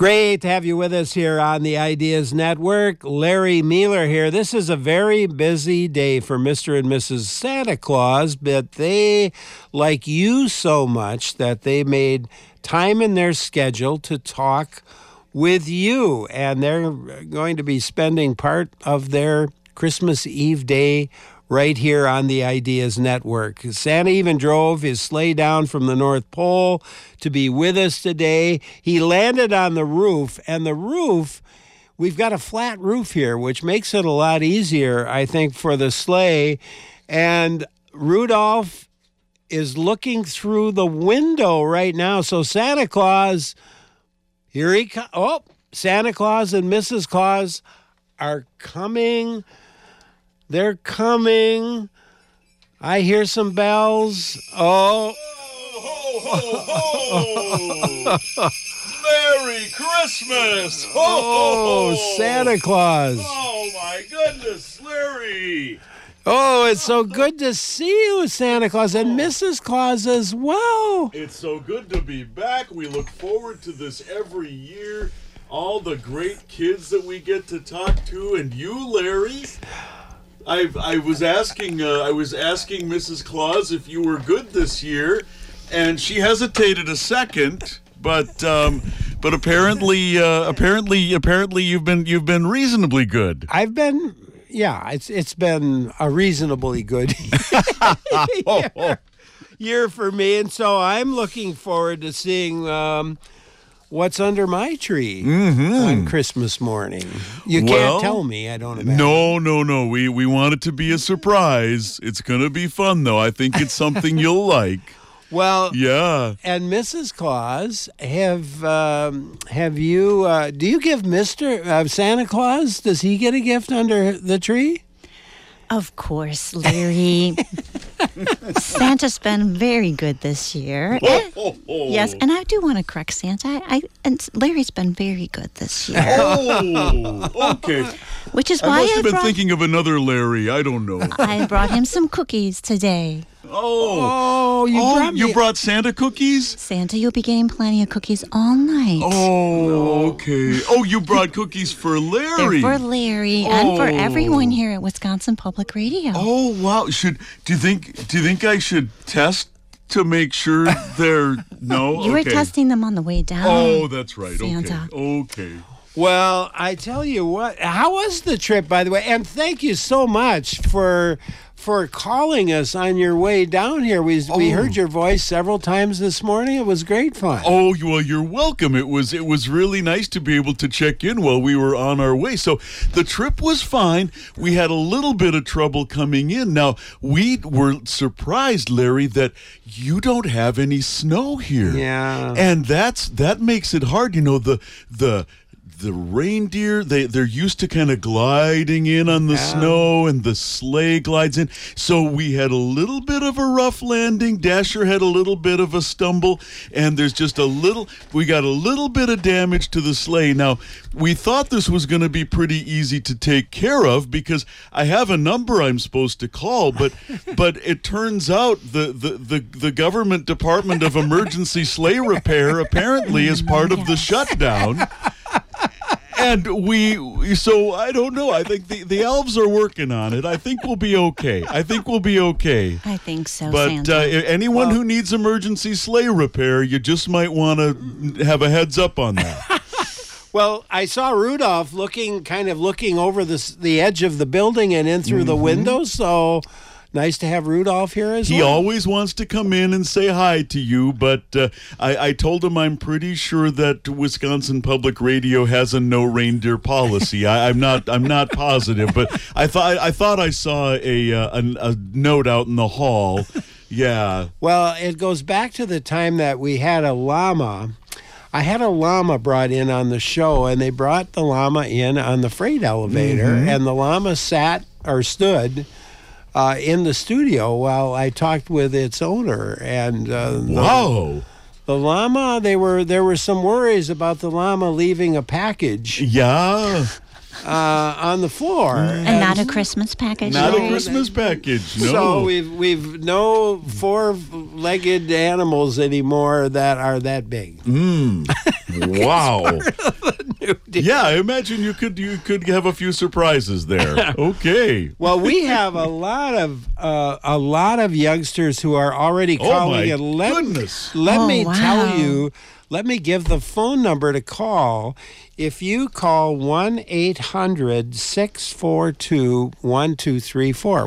Great to have you with us here on the Ideas Network. Larry Mueller here. This is a very busy day for Mr. and Mrs. Santa Claus, but they like you so much that they made time in their schedule to talk with you, and they're going to be spending part of their Christmas Eve day right here on the Ideas Network. Santa even drove his sleigh down from the North Pole to be with us today. He landed on the roof, and the roof, we've got a flat roof here, which makes it a lot easier, I think, for the sleigh. And Rudolph is looking through the window right now. So Santa Claus, here he comes. Oh, Santa Claus and Mrs. Claus are coming. They're coming. I hear some bells. Oh. Ho, ho, ho. Merry Christmas. Ho, Oh, ho, ho. Santa Claus. Oh, my goodness, Larry. Oh, it's so good to see you, Santa Claus, and Mrs. Claus as well. It's so good to be back. We look forward to this every year. All the great kids that we get to talk to, and you, Larry. I was asking Mrs. Claus if you were good this year, and she hesitated a second, but apparently you've been reasonably good. I've been, it's been a reasonably good year for me, and so I'm looking forward to seeing what's under my tree on Christmas morning. You can't tell me, I don't imagine. No. We want it to be a surprise. It's going to be fun, though. I think it's something you'll like. Well, yeah. And Mrs. Claus, have you? Do you give Mr. Santa Claus? Does he get a gift under the tree? Of course, Larry. Santa's been very good this year. Yes, and I do want to correct Santa. And Larry's been very good this year. Oh, okay. Which is I why must have been thinking of another Larry. I don't know. I brought him some cookies today. You brought Santa cookies? Santa, you'll be getting plenty of cookies all night. Oh, okay. Oh, you brought cookies for Larry. They're for Larry and for everyone here at Wisconsin Public Radio. Oh, wow. Do you think I should test to make sure they're no? You were testing them on the way down. Oh, that's right. Santa. Okay. Well, I tell you what, how was the trip, by the way? And thank you so much for calling us on your way down here. We heard your voice several times this morning. It was great fun. Oh, well, you're welcome. It was really nice to be able to check in while we were on our way. So the trip was fine. We had a little bit of trouble coming in. Now, we were surprised, Larry, that you don't have any snow here. Yeah. And that makes it hard. You know, the reindeer, they're used to kind of gliding in on the snow, and the sleigh glides in. So we had a little bit of a rough landing. Dasher had a little bit of a stumble, and we got a little bit of damage to the sleigh. Now, we thought this was going to be pretty easy to take care of because I have a number I'm supposed to call, but it turns out the government Department of Emergency Sleigh Repair apparently is part of the shutdown. And so I don't know. I think the elves are working on it. I think we'll be okay. I think so, But Santa. anyone who needs emergency sleigh repair, you just might want to have a heads up on that. Well, I saw Rudolph looking over the edge of the building and in through the window, so nice to have Rudolph here as well. He always wants to come in and say hi to you, but I told him I'm pretty sure that Wisconsin Public Radio has a no reindeer policy. I'm not positive, but I thought I saw a note out in the hall. Yeah. Well, it goes back to the time that we had a llama. I had a llama brought in on the show, and they brought the llama in on the freight elevator, and the llama stood in the studio while I talked with its owner. And wow. The llama, there were some worries about the llama leaving a package. Yeah. on the floor. And not a Christmas package. Not a Larry? Christmas package. No. So we've no four-legged animals anymore that are that big. Wow. Yeah, I imagine you could have a few surprises there. Okay. Well, we have a lot of youngsters who are already calling. my And goodness. Let Oh, me wow. tell you. Let me give the phone number to call. If you call 1-800-642-1234,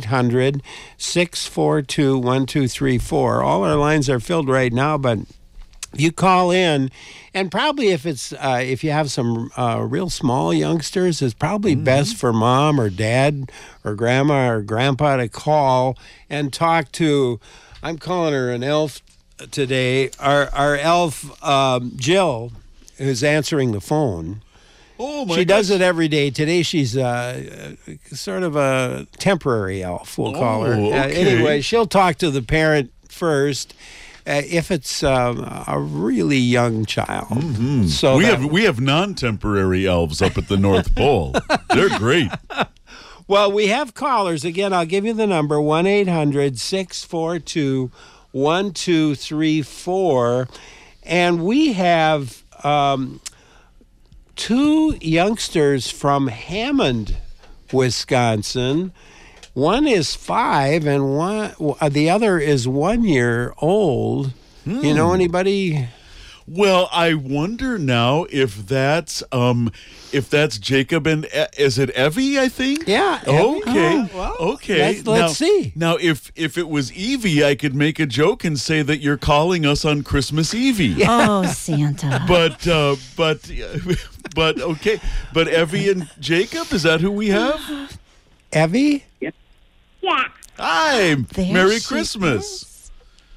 1-800-642-1234. All our lines are filled right now, but if you call in, and probably if you have some real small youngsters, it's probably best for mom or dad or grandma or grandpa to call and talk to. I'm calling her an elf today. Our elf Jill, who's answering the phone. Oh my She does it every day. Today she's sort of a temporary elf, we'll call her. okay. Anyway, she'll talk to the parent first if it's a really young child. So We have non-temporary elves up at the North Pole. They're great. Well, we have callers. Again, I'll give you the number, 1-800-642-1234. And we have two youngsters from Hammond, Wisconsin. One is 5 and the other is 1 year old. You know anybody? Well, I wonder now if that's Jacob and is it Evie? I think. Yeah. Evie. Okay. Oh, well, okay. Let's see. Now, if it was Evie, I could make a joke and say that you're calling us on Christmas Eve. Oh, Santa. But okay. But Evie and Jacob, is that who we have? Evie? Yeah. Hi. There Merry she Christmas.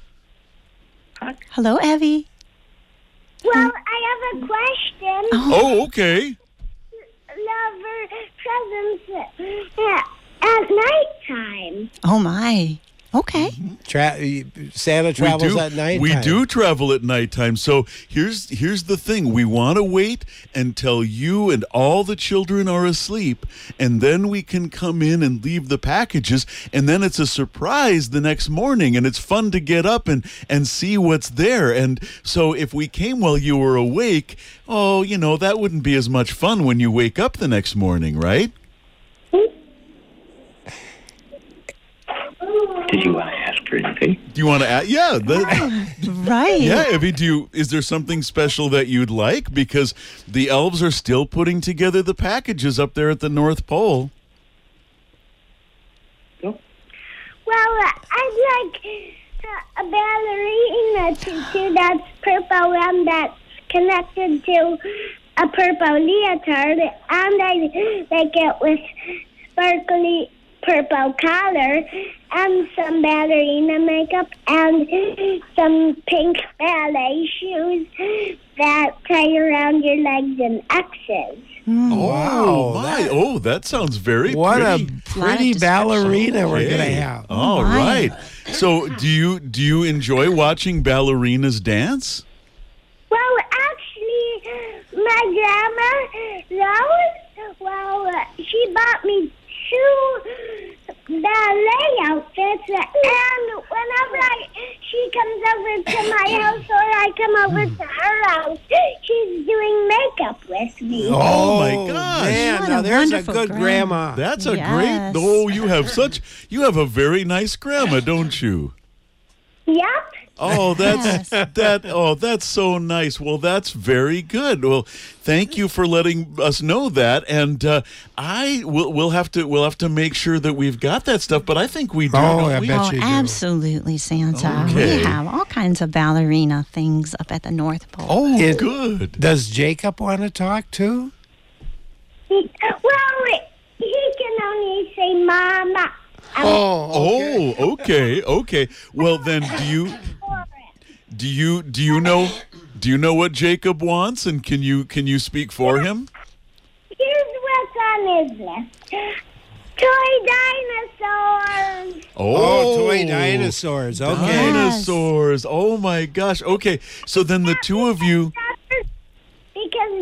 Hello, Evie. Well, I have a question. Oh, okay. Lover presents at nighttime. Oh, my. Okay. Santa travels at night. We do travel at nighttime. So here's the thing. We want to wait until you and all the children are asleep, and then we can come in and leave the packages, and then it's a surprise the next morning, and it's fun to get up and see what's there. And so if we came while you were awake, that wouldn't be as much fun when you wake up the next morning, right? Did you want to ask for anything? Do you want to add? Yeah. Right. Yeah, Evie, is there something special that you'd like? Because the elves are still putting together the packages up there at the North Pole. Well, I'd like a ballerina tutu that's purple and that's connected to a purple leotard, and I like it with sparkly purple collar and some ballerina makeup and some pink ballet shoes that tie around your legs in X's. Wow. That sounds very What pretty. a pretty ballerina we're going to Okay. have. All my. right. So do you enjoy watching ballerinas dance? Well, actually, my grandma, Rose, she bought me 2 ballet outfits, and whenever she comes over to my house or I come over to her house, she's doing makeup with me. Oh, my gosh. Man, What now a there's a wonderful good grandma. That's a Yes. great. Oh, you have a very nice grandma, don't you? Yep. Oh, Yes. that's so nice. Well, that's very good. Well, thank you for letting us know that, and we'll have to make sure that we've got that stuff. But I think we do. Oh, don't I we? bet Oh, you do. absolutely, Santa. Okay. We have all kinds of ballerina things up at the North Pole. Oh, It- good. Does Jacob want to talk too? Well, he can only say mama. Oh, okay. Well, then, do you know what Jacob wants, and can you speak for him? Here's what's on his list. Toy dinosaurs. Oh, toy dinosaurs. Okay. Dinosaurs. Oh my gosh. Okay. So then the two of you. Because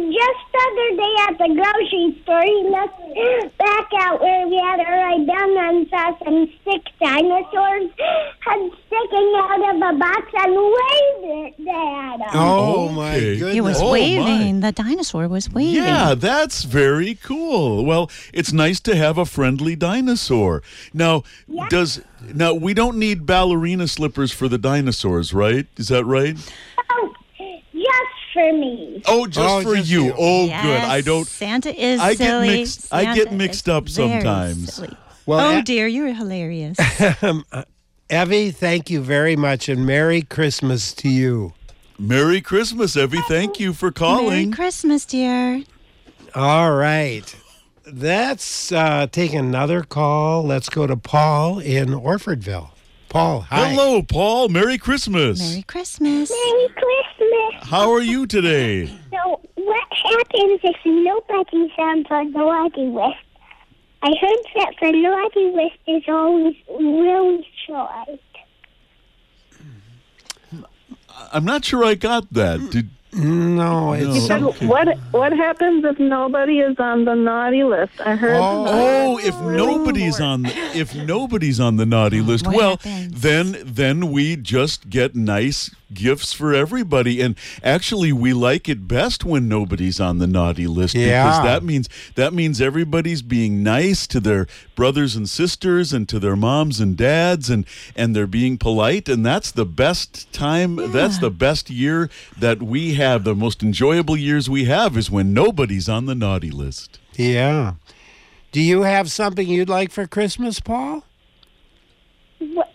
just the other day at the grocery store, he looked back out where we had to ride down and saw some sick dinosaurs had sticking out of a box and waved it at us. Oh, my Okay. goodness. It was Oh, waving. The dinosaur was waving. Yeah, that's very cool. Well, it's nice to have a friendly dinosaur. Now, we don't need ballerina slippers for the dinosaurs, right? Is that right? Oh, just for me. Oh, just for just you. you. Oh, Yes, good. I don't. Santa is I get silly. mixed- I get Santa mixed is up very sometimes. silly. Well, Oh dear, you're hilarious. Evie, thank you very much, and Merry Christmas to you. Merry Christmas, Evie. Thank you for Merry calling. Christmas, dear. All right. Let's take another call. Let's go to Paul in Orfordville. Paul, hi. Hello, Paul. Merry Christmas. Merry Christmas. Merry Christmas. How are you today? So, what happens if nobody's on the naughty list? I heard that the naughty list is always really short. I'm not sure I got that. No, it's No. something. What happens if nobody is on the naughty list? I heard. Oh, if nobody's on the naughty list, What well, happens? then we just get nice gifts for everybody. And actually, we like it best when nobody's on the naughty list because Yeah. that means everybody's being nice to their brothers and sisters and to their moms and dads, and they're being polite. And that's the best time. Yeah. That's the best year that we have. The most enjoyable years we have is when nobody's on the naughty list. Yeah. Do you have something you'd like for Christmas, Paul? What?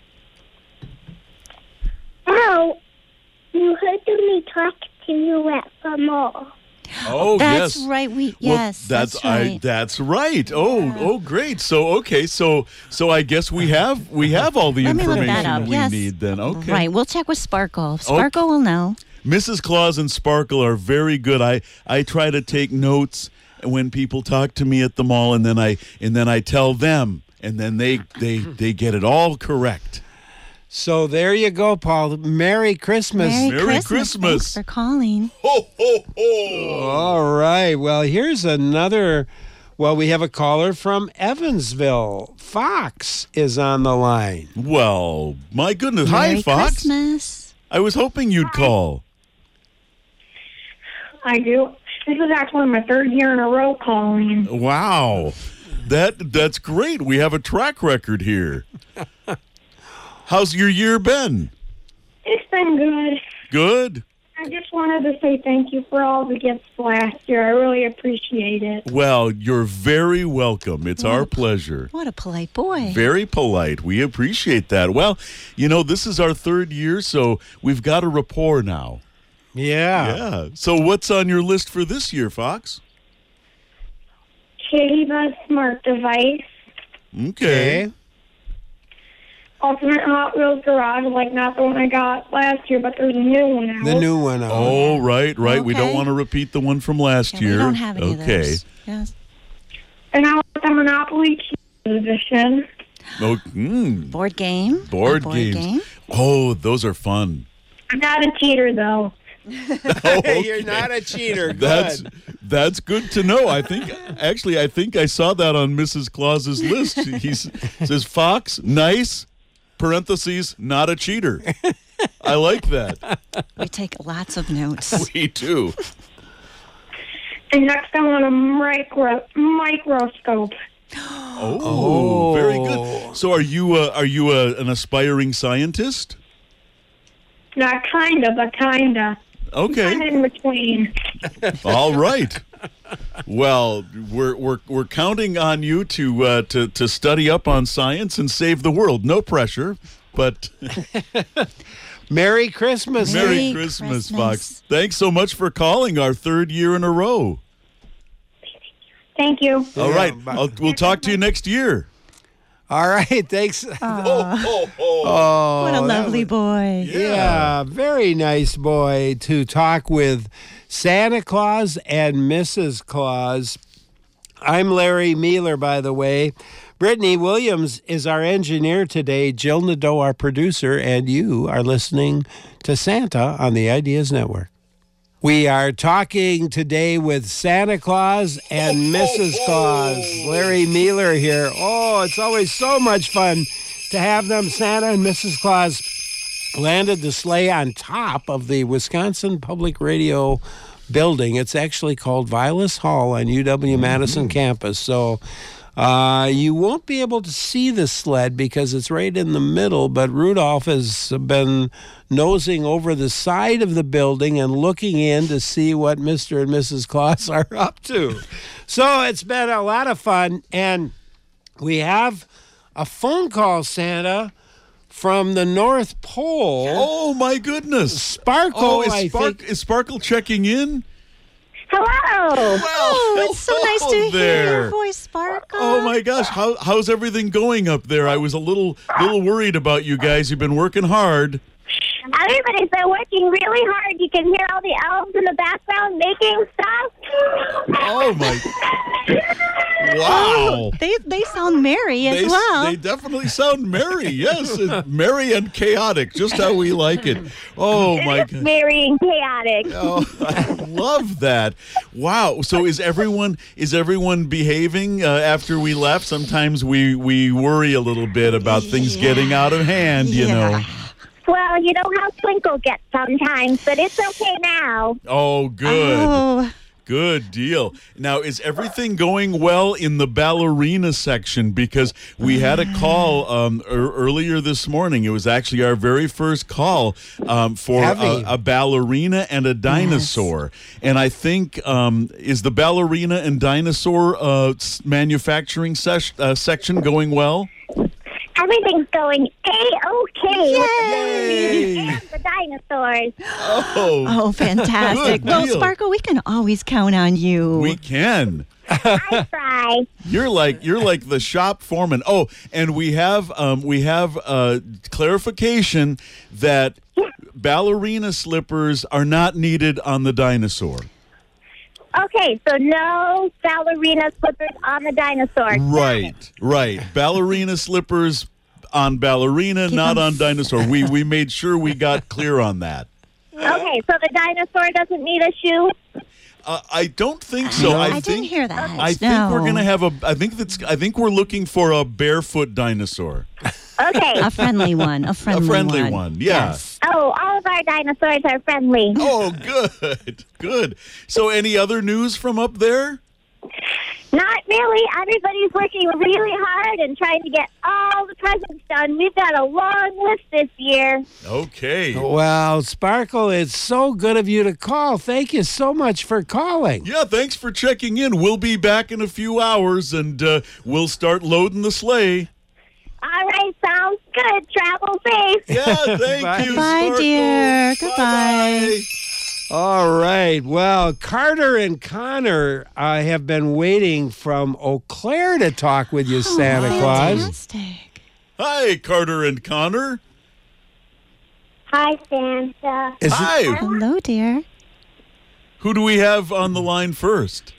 Oh, you heard me talk to you at the mall. Oh, That's yes. right. Well, Yes, that's right. That's right. Oh, great. So okay, so I guess we have all the Let me look that information up. we Yes. need then. Okay. Right. We'll check with Sparkle. Sparkle will know. Mrs. Claus and Sparkle are very good. I try to take notes when people talk to me at the mall, and then I tell them, and then they get it all correct. So there you go, Paul. Merry Christmas. Merry Christmas. Christmas. Thanks for calling. Ho ho ho! All right. Well, here's another. Well, we have a caller from Evansville. Fox is on the line. Well, my goodness. Merry Hi, Fox. Christmas. I was hoping you'd call. I do. This is actually my third year in a row calling. Wow. That's great. We have a track record here. How's your year been? It's been good. Good. I just wanted to say thank you for all the gifts last year. I really appreciate it. Well, you're very welcome. It's our pleasure. What a polite boy. Very polite. We appreciate that. Well, this is our third year, so we've got a rapport now. Yeah. Yeah. So what's on your list for this year, Fox? Kitty Buzz Smart Device, Okay. Ultimate Hot Wheels Garage, like not the one I got last year, but there's a new one out. The new one. Oh, right. We don't Okay. want to repeat the one from last Yeah, year. we don't have any okay. of those. Yes. And I want the Monopoly Cheese Edition. Oh, Board game. board A games. game. Oh, those are fun. I'm not a cheater, though. You're not a cheater. Good. That's good to know. I think I saw that on Mrs. Claus's list. He says Fox, nice, parentheses, not a cheater. I like that. We take lots of notes. We do. And next I want a microscope. Oh, very good. So are you an aspiring scientist? Not kinda, but kinda. I'm Okay. in between. All right. Well, we're counting on you to study up on science and save the world. No pressure, but Merry Christmas. Merry Merry Christmas, Christmas. Fox. Thanks so much for calling our third year in a row. Thank you. All right. bye. We'll talk to you next year. All right. Thanks. What a lovely boy. Yeah, very nice boy to talk with Santa Claus and Mrs. Claus. I'm Larry Mealer, by the way. Brittany Williams is our engineer today, Jill Nadeau, our producer, and you are listening to Santa on the Ideas Network. We are talking today with Santa Claus and Mrs. Claus. Larry Mealer here. Oh, it's always so much fun to have them. Santa and Mrs. Claus landed the sleigh on top of the Wisconsin Public Radio building. It's actually called Vilas Hall on UW-Madison campus. So you won't be able to see the sled because it's right in the middle, but Rudolph has been nosing over the side of the building and looking in to see what Mr. and Mrs. Claus are up to. So it's been a lot of fun, and we have a phone call, Santa, from the North Pole. Oh, my goodness. Sparkle, is Sparkle checking in? Hello. Oh, it's so nice to hear your voice, Sparkle. Oh my gosh, how's everything going up there? I was a little worried about you guys. You've been working hard. Everybody's been working really hard. You can hear all the elves in the background making stuff. Oh my! Wow. They sound merry as well. They definitely sound merry. Yes, merry and chaotic, just how we like it. Oh my God. Merry and chaotic. Oh, I love that. Wow. So is everyone behaving after we left? Sometimes we worry a little bit about things getting out of hand, you know. Well, you know how Twinkle gets sometimes, but it's okay now. Oh, good. Oh. Good deal. Now, is everything going well in the ballerina section? Because we had a call earlier this morning. It was actually our very first call for a ballerina and a dinosaur. Yes. And I think, is the ballerina and dinosaur manufacturing section going well? Everything's going A-okay with the Yay! and the dinosaurs. Oh, fantastic. Well, Sparkle, we can always count on you. We can. I try. You're like the shop foreman. Oh, and we have clarification that ballerina slippers are not needed on the dinosaur. Okay, so no ballerina slippers on the dinosaur. Right. Ballerina slippers on ballerina, not on dinosaur. We made sure we got clear on that. Okay, so the dinosaur doesn't need a shoe? I don't think so. I didn't hear that. I think we're gonna have I think we're looking for a barefoot dinosaur. Okay. A friendly one. A friendly one. Yeah. Yes. Oh, all of our dinosaurs are friendly. Oh, good. So, any other news from up there? Not really. Everybody's working really hard and trying to get all the presents done. We've got a long list this year. Okay. Well, Sparkle, it's so good of you to call. Thank you so much for calling. Yeah, thanks for checking in. We'll be back in a few hours, and we'll start loading the sleigh. All right, sounds good. Travel safe. Yeah, thank you, Bye, Sparkle. dear. Goodbye. Bye-bye. All right. Well, Carter and Connor have been waiting from Eau Claire to talk with you, Santa Claus. Fantastic. Hi, Carter and Connor. Hi, Santa. Hi. Hello, dear. Who do we have on the line first?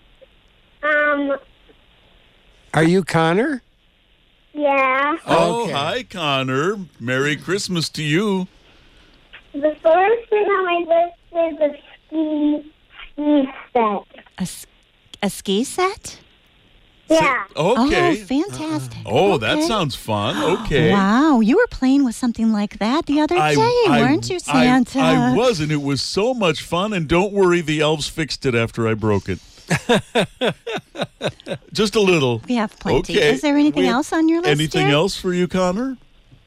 Are you Connor? Yeah. Oh, Okay. hi, Connor. Merry Christmas to you. The first thing on my list is a ski set. A ski set? Yeah. Okay. Oh, fantastic. Oh, that Okay. sounds fun. Okay. Wow, you were playing with something like that the other day, weren't you, Santa? I was, and it was so much fun. And don't worry, the elves fixed it after I broke it. Just a little. We have plenty. Okay. Is there anything else on your list, Anything dear? else for you, Connor?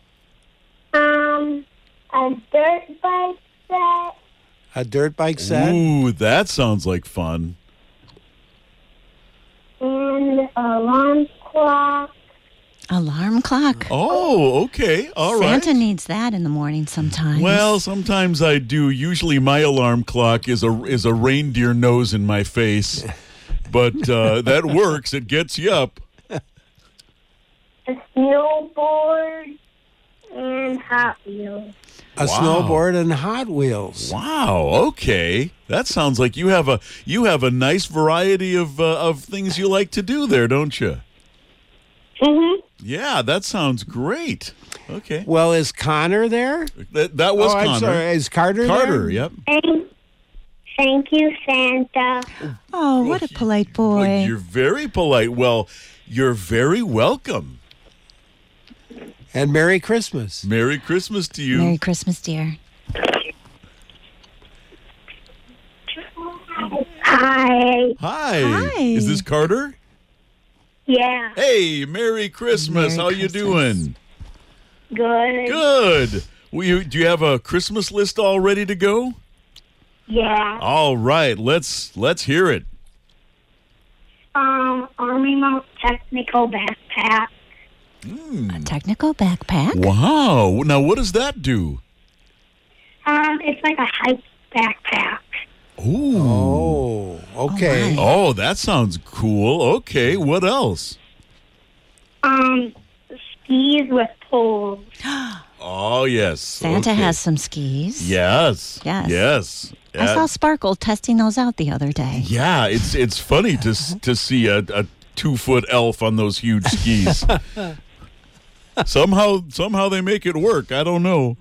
A dirt bike set. A dirt bike set? Ooh, that sounds like fun. And alarm clock. Alarm clock. Oh, okay. All right. Santa needs that in the morning sometimes. Well, sometimes I do. Usually my alarm clock is a reindeer nose in my face. But that works. It gets you up. A snowboard and Hot Wheels. A snowboard and Hot Wheels. Wow. Okay. That sounds like you have a nice variety of things you like to do there, don't you? Mm-hmm. Yeah, that sounds great. Okay. Well, is Connor there? That was Connor. I'm sorry. Is Carter there? Carter, yep. Thank you, Santa. Oh, what a polite boy. You're very polite. Well, you're very welcome. And Merry Christmas. Merry Christmas to you. Merry Christmas, dear. Hi. Hi. Hi. Is this Carter? Yeah. Hey, Merry Christmas. Merry How you Christmas. doing? Good. Good. Do you have a Christmas list all ready to go? Yeah. All right, let's hear it. Army Mount Technical Backpack. A technical backpack? Wow. Now, what does that do? It's like a hike backpack. Ooh. Oh, okay. my. Oh, that sounds cool. Okay, what else? Skis with poles. Oh, yes. Santa okay. has some skis. Yes. Yes. Yes. I saw Sparkle testing those out the other day. Yeah, it's funny to see a 2-foot elf on those huge skis. Somehow they make it work. I don't know.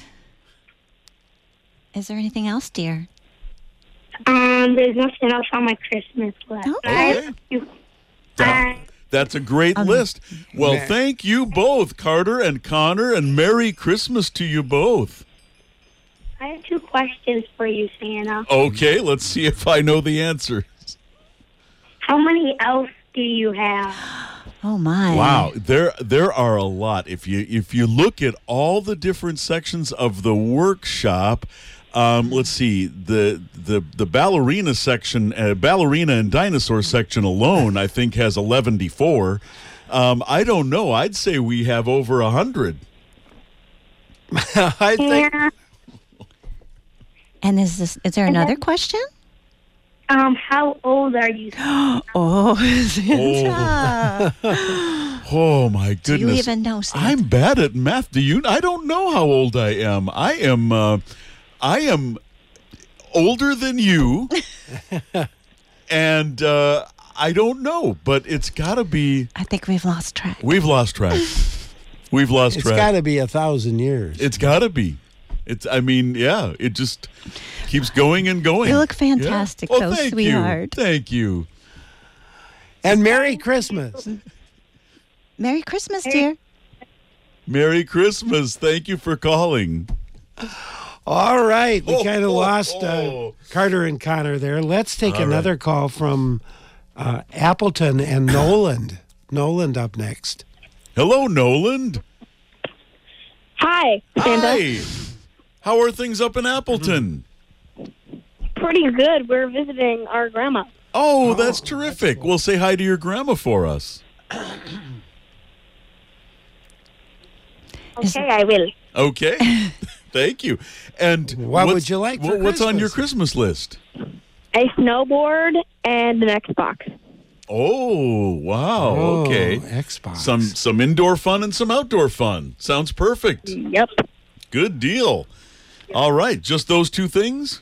Is there anything else, dear? There's nothing else on my Christmas list. Okay. That's a great list. Well, thank you both, Carter and Connor, and Merry Christmas to you both. I have 2 questions for you, Santa. Okay, let's see if I know the answer. How many elves do you have? Oh, my. Wow, there are a lot. If you look at all the different sections of the workshop, let's see, the ballerina section, ballerina and dinosaur section alone, I think has 11-4. I don't know. I'd say we have over 100. I think Yeah. And is there another question? How old are you? Oh, Santa. Oh my Do you goodness! even know, Santa? I'm bad at math. Do you? I don't know how old I am. I am older than you, and I don't know. But it's got to be. I think we've lost track. We've lost track. We've lost it's track. got to be 1,000 years. It's got to be. I mean, yeah. It just keeps going and going. You look fantastic, yeah. though, Thank sweetheart. You. Thank you. And Merry Christmas. Merry Christmas, dear. Merry Christmas. Thank you for calling. All right. We kind of oh, lost oh. Carter and Connor there. Let's take All another call from Appleton and Noland. Noland up next. Hello, Noland. Hi, Santa. Hi. How are things up in Appleton? Pretty good. We're visiting our grandma. Oh, that's terrific. Well, say hi to your grandma for us. Okay, I will. Okay. Thank you. And What what's- would you like for What's on your Christmas? Christmas list? A snowboard and an Xbox. Oh, wow. Oh, Okay. Xbox. Some indoor fun and some outdoor fun. Sounds perfect. Yep. Good deal. All right. Just those 2 things?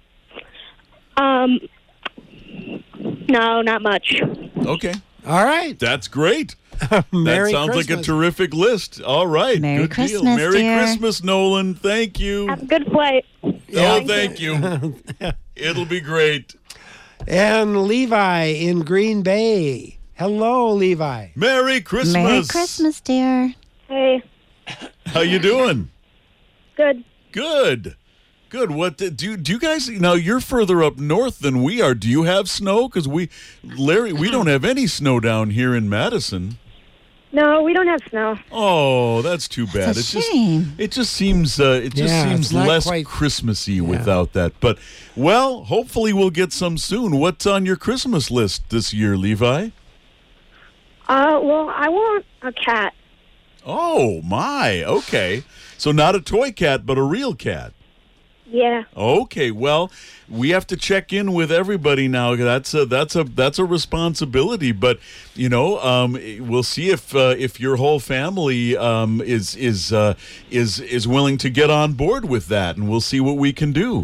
No, not much. Okay. All right. That's great. Merry that sounds like a Christmas. terrific list. All right. Merry Good deal. Christmas, Merry dear. Christmas, Nolan. Thank you. Have a good flight. Oh, thank you. It'll be great. And Levi in Green Bay. Hello, Levi. Merry Christmas. Merry Christmas, dear. Hey, How you doing? good. Good. Good. What do you guys? Now you're further up north than we are. Do you have snow? Because Larry, we don't have any snow down here in Madison. No, we don't have snow. Oh, that's too bad. It's a shame. It just seems it's not less quite- Christmassy without that. But well, hopefully we'll get some soon. What's on your Christmas list this year, Levi? Well, I want a cat. Oh my. Okay. So not a toy cat, but a real cat. Yeah. Okay, well, we have to check in with everybody now. That's a responsibility. But we'll see if your whole family is willing to get on board with that, and we'll see what we can do.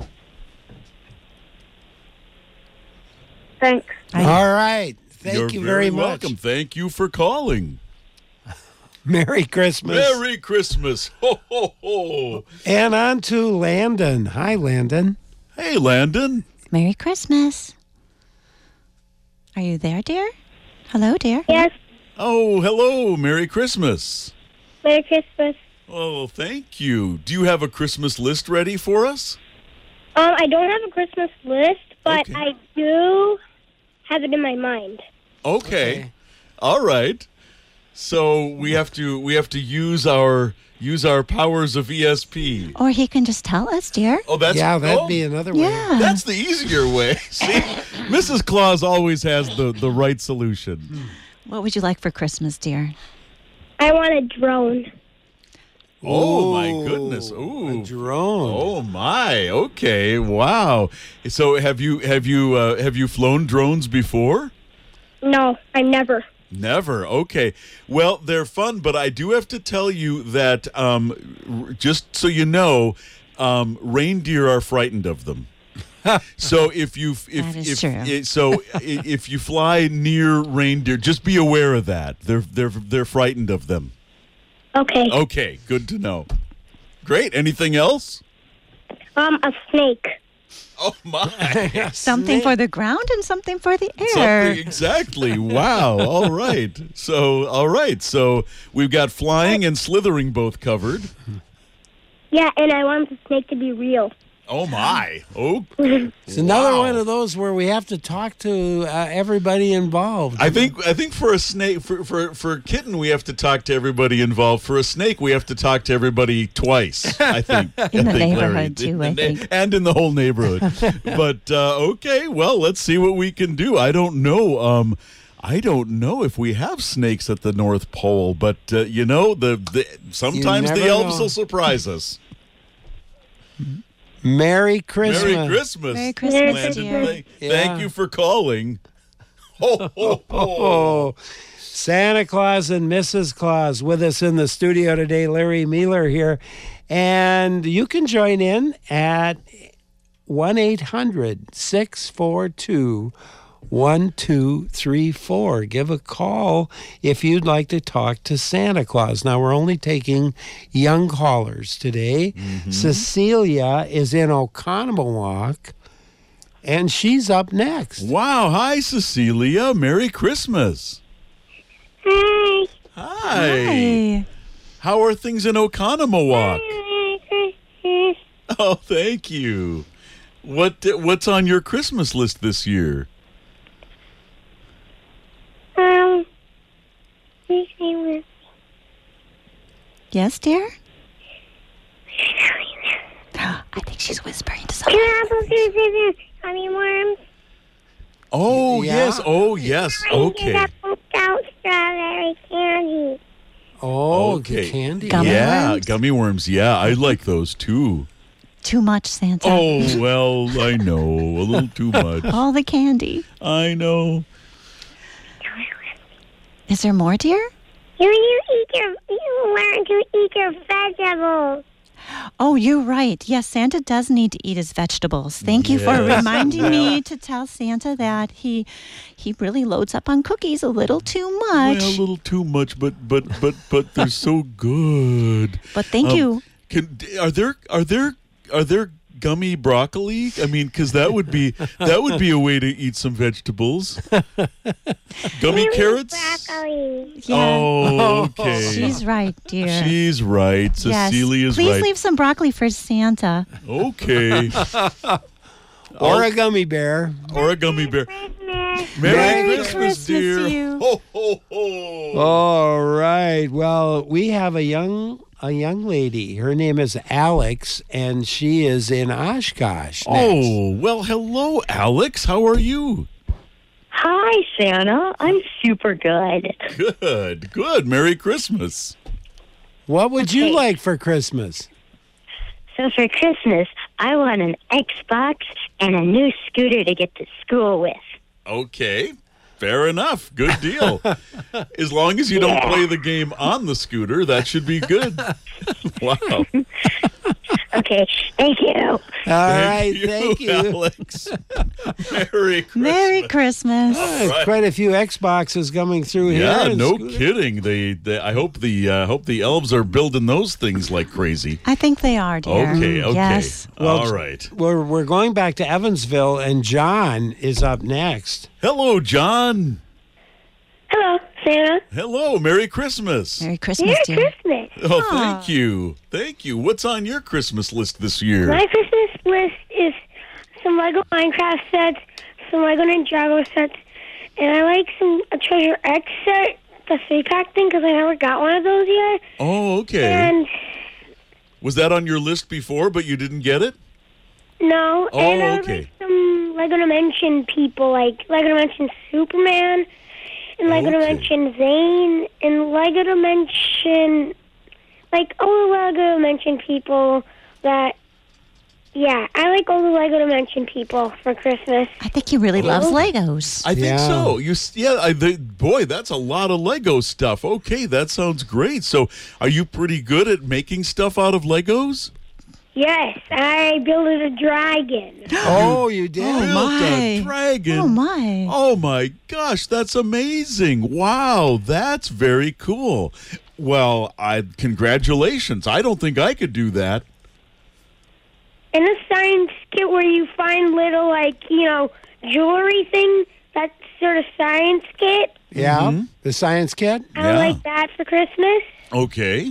Thanks. All right. Thank You're you very much. welcome. Thank you for calling. Merry Christmas. Merry Christmas. Ho ho ho. And on to Landon. Hi, Landon. Hey, Landon. Merry Christmas. Are you there, dear? Hello, dear. Yes. Oh, hello. Merry Christmas. Merry Christmas. Oh, thank you. Do you have a Christmas list ready for us? I don't have a Christmas list, but Okay. I do have it in my mind. Okay. All right. So we have to use our powers of ESP. Or he can just tell us, dear. Oh, that'd be another way. Yeah. That's the easier way. See, Mrs. Claus always has the right solution. What would you like for Christmas, dear? I want a drone. Oh my goodness! A Ooh, drone. oh my. Okay, wow. So have you flown drones before? No, I never. Never. Okay. Well, they're fun, but I do have to tell you that just so you know, reindeer are frightened of them. So if you if you fly near reindeer, just be aware of that. They're frightened of them. Okay. Okay, good to know. Great. Anything else? A snake. Oh my. Something for the ground and something for the air. Something exactly. Wow. All right. So we've got flying and slithering both covered. Yeah, and I want the snake to be real. Oh my. Oh. It's another Wow. one of those where we have to talk to everybody involved. I think for a snake for a kitten we have to talk to everybody involved. For a snake we have to talk to everybody twice. I think In the I think, Larry. neighborhood, too, I think. And in the whole neighborhood. But okay, well let's see what we can do. I don't know. I don't know if we have snakes at the North Pole, but sometimes the never elves know. will surprise us. Merry Christmas. Merry Christmas. Merry Christmas, Landon. dear. Thank Yeah. you for calling. Ho, ho, ho. Oh, Santa Claus and Mrs. Claus with us in the studio today. Larry Mealer here. And you can join in at 1-800-642-1234. Give a call if you'd like to talk to Santa Claus. Now, we're only taking young callers today. Cecilia is in Oconomowoc, and she's up next. Wow. Hi, Cecilia. Merry Christmas. Hi. Hi. Hi. How are things in Oconomowoc? Merry Christmas. Oh, thank you. What's on your Christmas list this year? Please stay with Yes, dear? I think she's whispering to someone. apple juice and honey worms. Oh, Yeah. yes. Oh, yes. Okay. That pooped out strawberry candy. Oh, Okay. the candy. Gummy Yeah, worms? gummy worms. Yeah, I like those too. Too much, Santa. Oh, well, I know. A little too much. All the candy. I know. Is there more, dear? You learn to eat your vegetables. Oh, you're right. Yes, Santa does need to eat his vegetables. Thank you for Yes. reminding me to tell Santa that he really loads up on cookies a little too much. Well, a little too much, but they're so good. But thank you. Are there gummy broccoli? I mean, because that would be a way to eat some vegetables. Gummy You eat carrots. broccoli. Yeah. Oh, okay. She's right, dear. She's right. Yes. Cecilia's Please right. leave some broccoli for Santa. Okay. Or a gummy bear. Or a gummy bear. Christmas. Merry Merry Christmas, Christmas dear. to you. Ho, ho, ho. All right. Well, we have a young lady. Her name is Alex, and she is in Oshkosh. Next. Oh, well, hello, Alex. How are you? Hi, Santa. I'm super good. Good. Merry Christmas. What would you Okay. like for Christmas? So for Christmas, I want an Xbox and a new scooter to get to school with. Okay. Fair enough. Good deal. As long as you don't play the game on the scooter, that should be good. Wow. Okay, thank you. All right, thank you. Alex. Merry Christmas. Merry Christmas. Right. Quite a few Xboxes coming through here. Yeah, and no Scooter. kidding. I hope the elves are building those things like crazy. I think they are, dear. Okay. Yes. All right. We're going back to Evansville, and John is up next. Hello, John. Hello, Santa. Hello. Merry Christmas. Merry Christmas, Merry dear. Christmas. Oh, thank you. Thank you. What's on your Christmas list this year? My Christmas list is some Lego Minecraft sets, some Lego Ninjago sets, and I like a Treasure X set, the 3-pack thing, because I never got one of those yet. Oh, okay. And Was that on your list before, but you didn't get it? no, Oh, and I would okay. like some Lego Dimension people, like Lego Dimension Superman, and Lego Okay. Dimension Zane, and Lego Dimension, like all the Lego Dimension people that, yeah, I like all the Lego Dimension people for Christmas. I think he really loves Legos. I think Yeah. so. Boy, that's a lot of Lego stuff. Okay, that sounds great. So, are you pretty good at making stuff out of Legos? Yes, I built a dragon. Oh, you did? Oh, Built my. a dragon. Oh, my. Oh my gosh, that's amazing. Wow, that's very cool. Well, congratulations. I don't think I could do that. And a science kit where you find little, jewelry thing, that sort of science kit. Yeah, the science kit. I Yeah. like that for Christmas. Okay.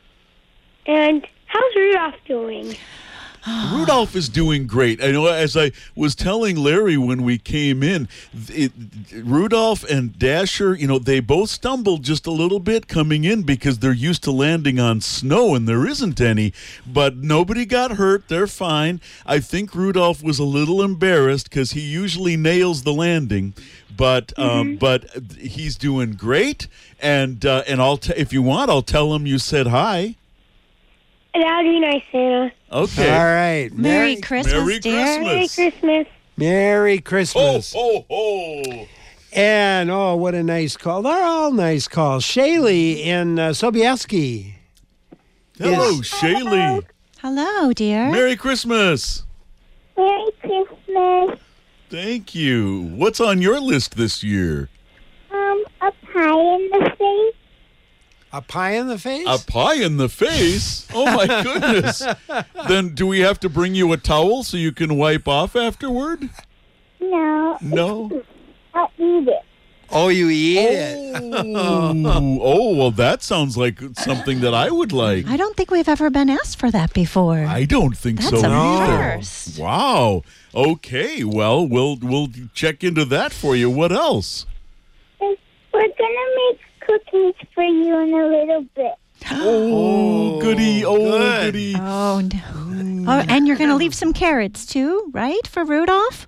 And how's Rudolph doing? Rudolph is doing great. I know, as I was telling Larry when we came in, Rudolph and Dasher, they both stumbled just a little bit coming in because they're used to landing on snow and there isn't any. But nobody got hurt. They're fine. I think Rudolph was a little embarrassed because he usually nails the landing. But he's doing great. And if you want, I'll tell him you said hi. That'd be nice, Santa. Okay. All right. Merry Christmas, Merry dear. Christmas. Merry Christmas. Merry Oh, Christmas. oh. And, what a nice call. They're all nice calls. Shaylee in Sobieski. Hello, Yes. Shaylee. Hello, dear. Merry Christmas. Merry Christmas. Thank you. What's on your list this year? A pie in the face. A pie in the face? A pie in the face? Oh, my goodness. Then do we have to bring you a towel so you can wipe off afterward? No, No. I'll eat it. Oh, you eat it. Oh, well, that sounds like something that I would like. I don't think we've ever been asked for that before. I don't think That's so a either. first. Wow. Okay. Well, we'll check into that for you. What else? We're gonna make cookies for you in a little bit. Oh, goody. Oh, good. goody. Oh, no. Oh, and you're going to leave some carrots, too, right, for Rudolph?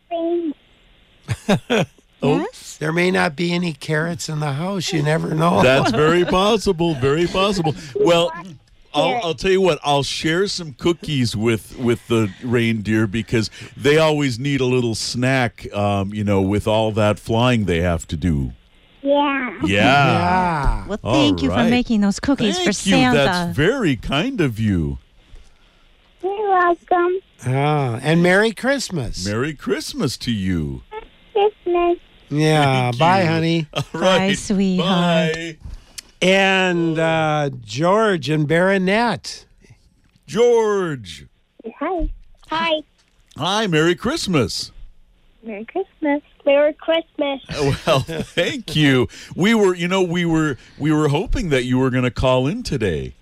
Yes? There may not be any carrots in the house. You never know. That's very possible. Very possible. Well, I'll tell you what. I'll share some cookies with the reindeer because they always need a little snack. With all that flying they have to do. Yeah. Yeah. Yeah. Well, thank you for right. making those cookies Thank for you. Santa. That's very kind of you. You're welcome. And Merry Christmas. Merry Christmas to you. Christmas. Yeah. Thank Bye, you. honey. All right. sweetheart. Bye. And George and Baronet. George. Hi. Hi. Hi. Merry Christmas. Merry Christmas. Merry Christmas. Well, thank you. We were hoping that you were going to call in today.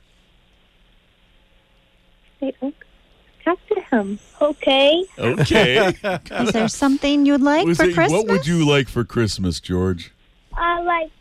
Talk to him. Okay. Okay. Is there something you'd like for Christmas? What would you like for Christmas, George? I like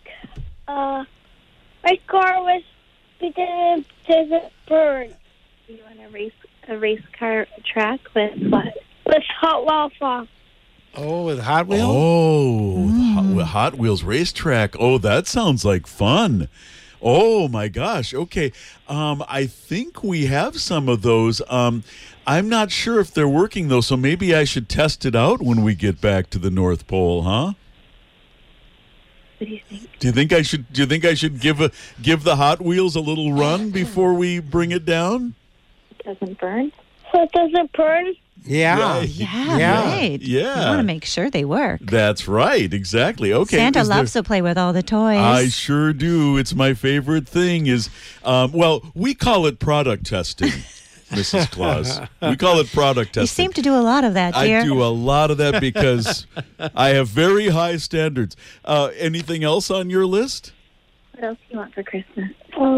my car was because the bird. You want a race car track with what? With hot waffle. Oh, with Hot Wheels? Oh, the Hot Wheels racetrack. Oh, that sounds like fun. Oh my gosh. Okay. I think we have some of those. I'm not sure if they're working though, so maybe I should test it out when we get back to the North Pole, huh? What do you think? Do you think I should give the Hot Wheels a little run before we bring it down? doesn't burn. So it doesn't burn? Yeah. Yeah, right. Yeah. You want to make sure they work. That's right. Exactly. Okay. Santa is there- loves to play with all the toys. I sure do. It's my favorite thing is, well, we call it product testing, Mrs. Claus. We call it product testing. You seem to do a lot of that, dear. I do a lot of that because I have very high standards. Anything else on your list? What else do you want for Christmas?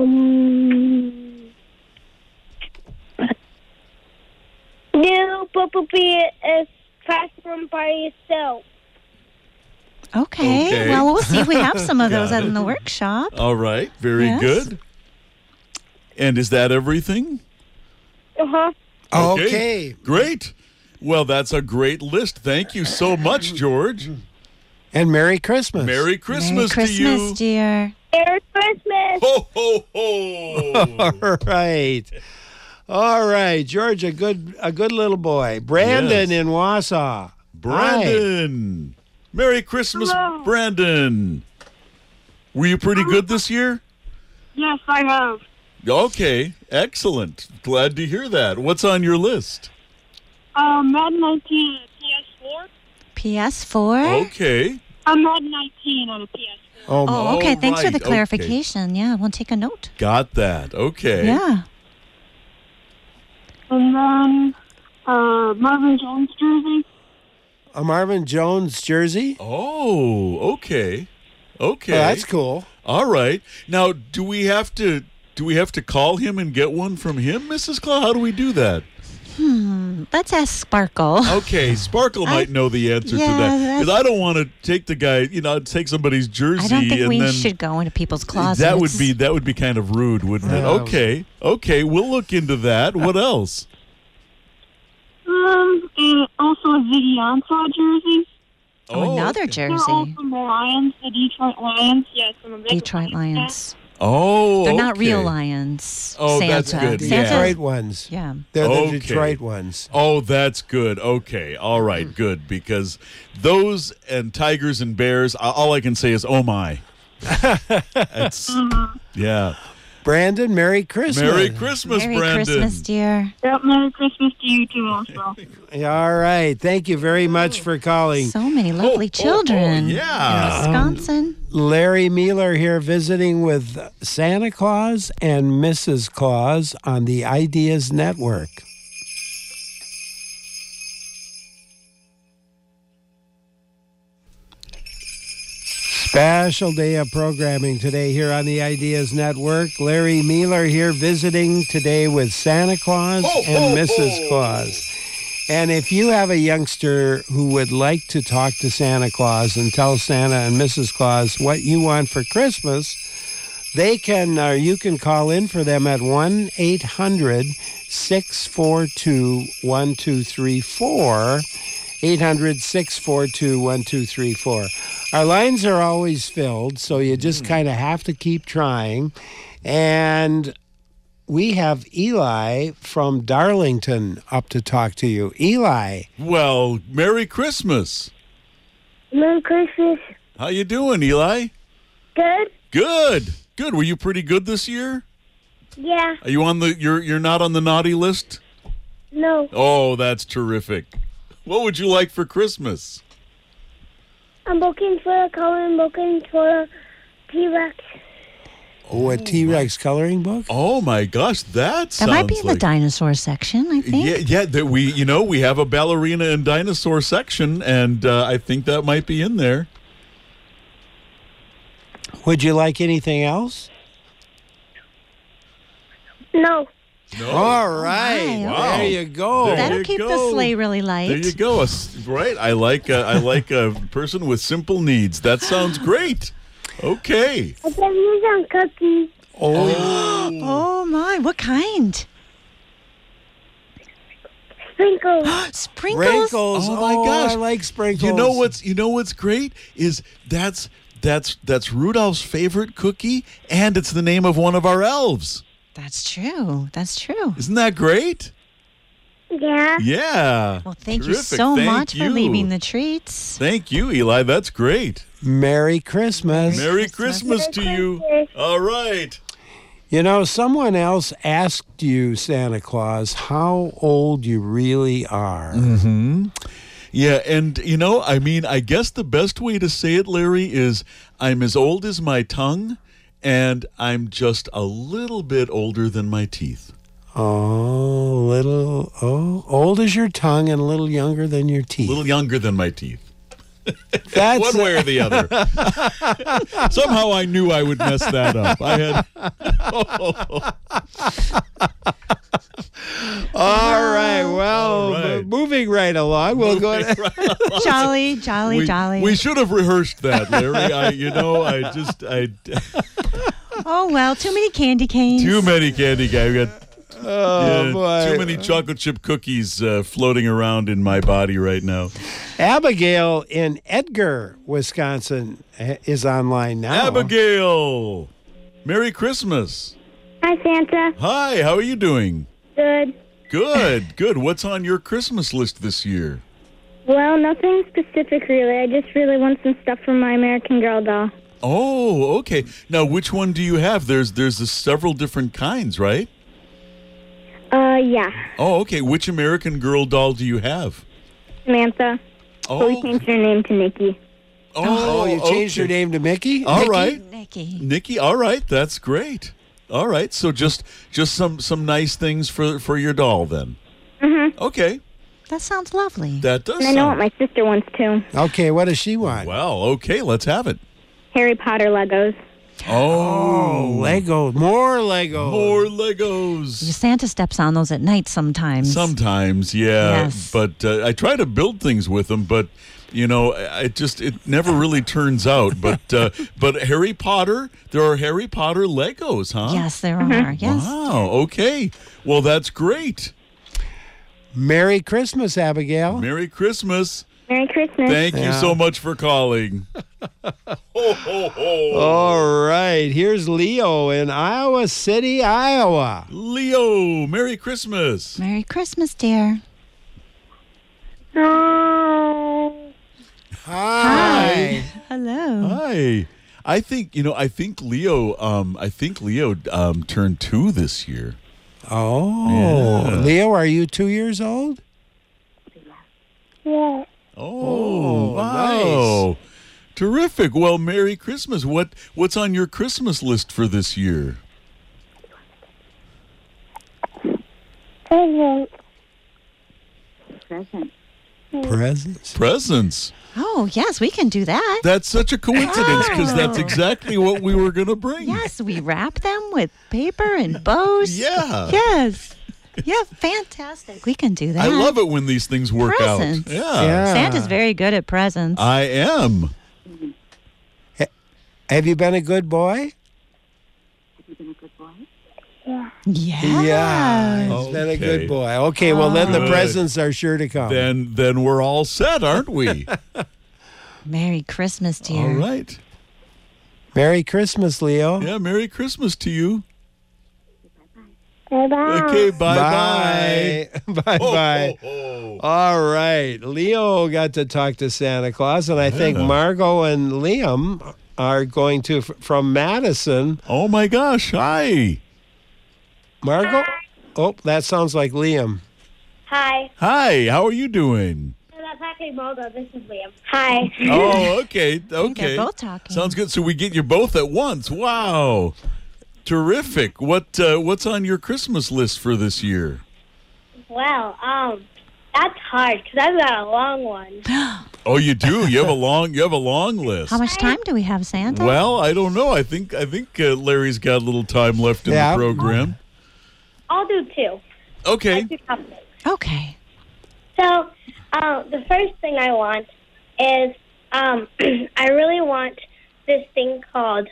New Bumblebee is classroom by yourself. Okay. Okay. Well, we'll see if we have some of those Got out it. in the workshop. All right. Very Yes. good. And is that everything? Uh-huh. Okay. Great. Well, that's a great list. Thank you so much, George. And Merry Christmas. Merry Christmas, Merry to you. Christmas, dear. Merry Christmas. Ho, ho, ho. All right. All right, George, a good little boy. Brandon Yes. in Wausau. Hi. Brandon. Merry Christmas, Hello. Brandon. Were you pretty good this year? Yes, I have. Okay, excellent. Glad to hear that. What's on your list? Madden 19 on PS4. PS4? Okay. Madden 19 on a PS4. Oh, okay. Thanks for right, the okay. clarification. Yeah, we'll take a note. Got that. Okay. Yeah. And then, Marvin Jones jersey. A Marvin Jones jersey? Oh, okay. Okay. Oh, that's cool. All right. Now, do we have to call him and get one from him, Mrs. Claw? How do we do that? Let's ask Sparkle. Okay, Sparkle might know the answer to yeah, that. Because I don't want to take the guy, take somebody's jersey I don't think and we then should go into people's closets. that would be kind of rude, wouldn't it? Yeah. Okay, we'll look into that. What else? And also a Ziggy Ansah jersey. Oh, another They're all jersey. from the Lions, the Detroit Lions. Yes, I'm a big Detroit Lions. Oh, They're not okay. real lions. Oh, Santa. that's good. The Yeah. Detroit ones. Yeah. They're the Okay. Detroit ones. Oh, that's good. Okay. All right. Good. Because those and tigers and bears, all I can say is, oh my. It's, yeah. Brandon, Merry Christmas. Merry Christmas, Merry Brandon. Christmas, dear. Yep, Merry Christmas to you too, also. All right. Thank you very much for calling. So many lovely children yeah. in Wisconsin. Larry Mueller here visiting with Santa Claus and Mrs. Claus on the Ideas Network. Special day of programming today here on the Ideas Network. Larry Mueller here visiting today with Santa Claus and Mrs. Claus. And if you have a youngster who would like to talk to Santa Claus and tell Santa and Mrs. Claus what you want for Christmas, they can, or you can call in for them at 1-800-642-1234. 800-642-1234. Our lines are always filled, so you just kind of have to keep trying. And we have Eli from Darlington up to talk to you. Eli. Well, Merry Christmas. Merry Christmas. How you doing, Eli? Good? Good. Good. Were you pretty good this year? Yeah. Are you on the you're not on the naughty list? No. Oh, that's terrific. What would you like for Christmas? I'm looking for a color. I'm looking for a T-Rex. Oh, a T-Rex coloring book? Oh my gosh, that That might be in the like dinosaur section, I think. yeah. That we have a ballerina and dinosaur section, and I think that might be in there. Would you like anything else? No. No. All right. my, Wow. There you go. There That'll you keep the go. sleigh really light. There you go. Right. I like a person with simple needs. That sounds great. Okay. I can use on cookies. Oh my, what kind? Sprinkles. Sprinkles. Sprinkles. Oh, my gosh. I like sprinkles. You know what's great is that's Rudolph's favorite cookie, and it's the name of one of our elves. That's true. That's true. Isn't that great? Yeah. Yeah. Well, thank you Terrific. so Thank much for you. leaving the treats. Thank you, Eli. That's great. Merry Christmas. Merry Christmas to you. Christmas. All right. You know, someone else asked you, Santa Claus, how old you really are. Yeah, and I guess the best way to say it, Larry, is I'm as old as my tongue, and I'm just a little bit older than my teeth. Old as your tongue and a little younger than your A teeth. little younger than my teeth. That's One way or the other. Somehow I knew I would mess that up. All right. Well, All right. moving right along, we'll go to Jolly, jolly, jolly. We should have rehearsed that, Larry. Oh, well, too many candy canes. Too many candy guys. We got boy. too many chocolate chip cookies floating around in my body right now. Abigail in Edgar, Wisconsin, is online now. Abigail, Merry Christmas. Hi, Santa. Hi, how are you doing? Good. Good. What's on your Christmas list this year? Well, nothing specific, really. I just really want some stuff from my American Girl doll. Oh, okay. Now, which one do you have? There's several different kinds, right? Yeah. Oh, okay. Which American Girl doll do you have? Samantha. So we changed her name to Nikki. Oh, you changed okay. your name to Mickey? All Mickey? right. Nikki. All right. That's great. All right. So just some nice things for your doll then. Mm-hmm. Okay. That sounds lovely. That does And I know what my sister wants, too. Okay, what does she want? Well, okay. Let's have it. Harry Potter Legos. Oh, Lego. More Lego. more Legos. Santa steps on those at night sometimes. Sometimes, yeah. Yes. But I try to build things with them, but it never really turns out. But Harry Potter, there are Harry Potter Legos, huh? Yes, there are. Yes. Wow. Okay. Well, that's great. Merry Christmas, Abigail. Merry Christmas. Merry Christmas. Thank you Yeah. so much for calling. Ho, ho, ho. All right, here's Leo in Iowa City, Iowa. Leo, Merry Christmas. Merry Christmas, dear. Oh. Hi. Hello. Hi. I think Leo turned 2 this year. Oh, Yeah. Leo, are you 2 years old? Yeah. Oh, wow. Terrific. Well, Merry Christmas. What's on your Christmas list for this year? Presents. Presents. Oh, yes, we can do that. That's such a coincidence because that's exactly what we were going to bring. Yes, we wrap them with paper and bows. Yeah. Yes. Yeah, fantastic. We can do that. I love it when these things work Presents. out. Yeah. Yeah. Santa's very good at presents. I am. Have you been a good boy? Yeah. Yeah, he's been a Okay. good boy. Okay, well, then the Good. presents are sure to come. Then we're all set, aren't we? Merry Christmas, dear. All right. Merry Christmas, Leo. Yeah, Merry Christmas to you. Bye-bye. Okay, bye-bye. Bye-bye. Oh. All right. Leo got to talk to Santa Claus, and I think Margot and Liam are going to from Madison. Oh, my gosh. Hi. Margot? Oh, that sounds like Liam. Hi. Hi. How are you doing? That's actually Margo. This is Liam. Hi. Oh, okay. They're Okay. both talking. Sounds good. So we get you both at once. Wow. Terrific. What's on your Christmas list for this year? Well, that's hard because I've got a long one. Oh, you do. You have a long list. How much time do we have, Santa? Well, I don't know. I think Larry's got a little time left in Yeah. the program. I'll do 2. Okay. Two topics. Okay. So, the first thing I want is, I really want this thing called,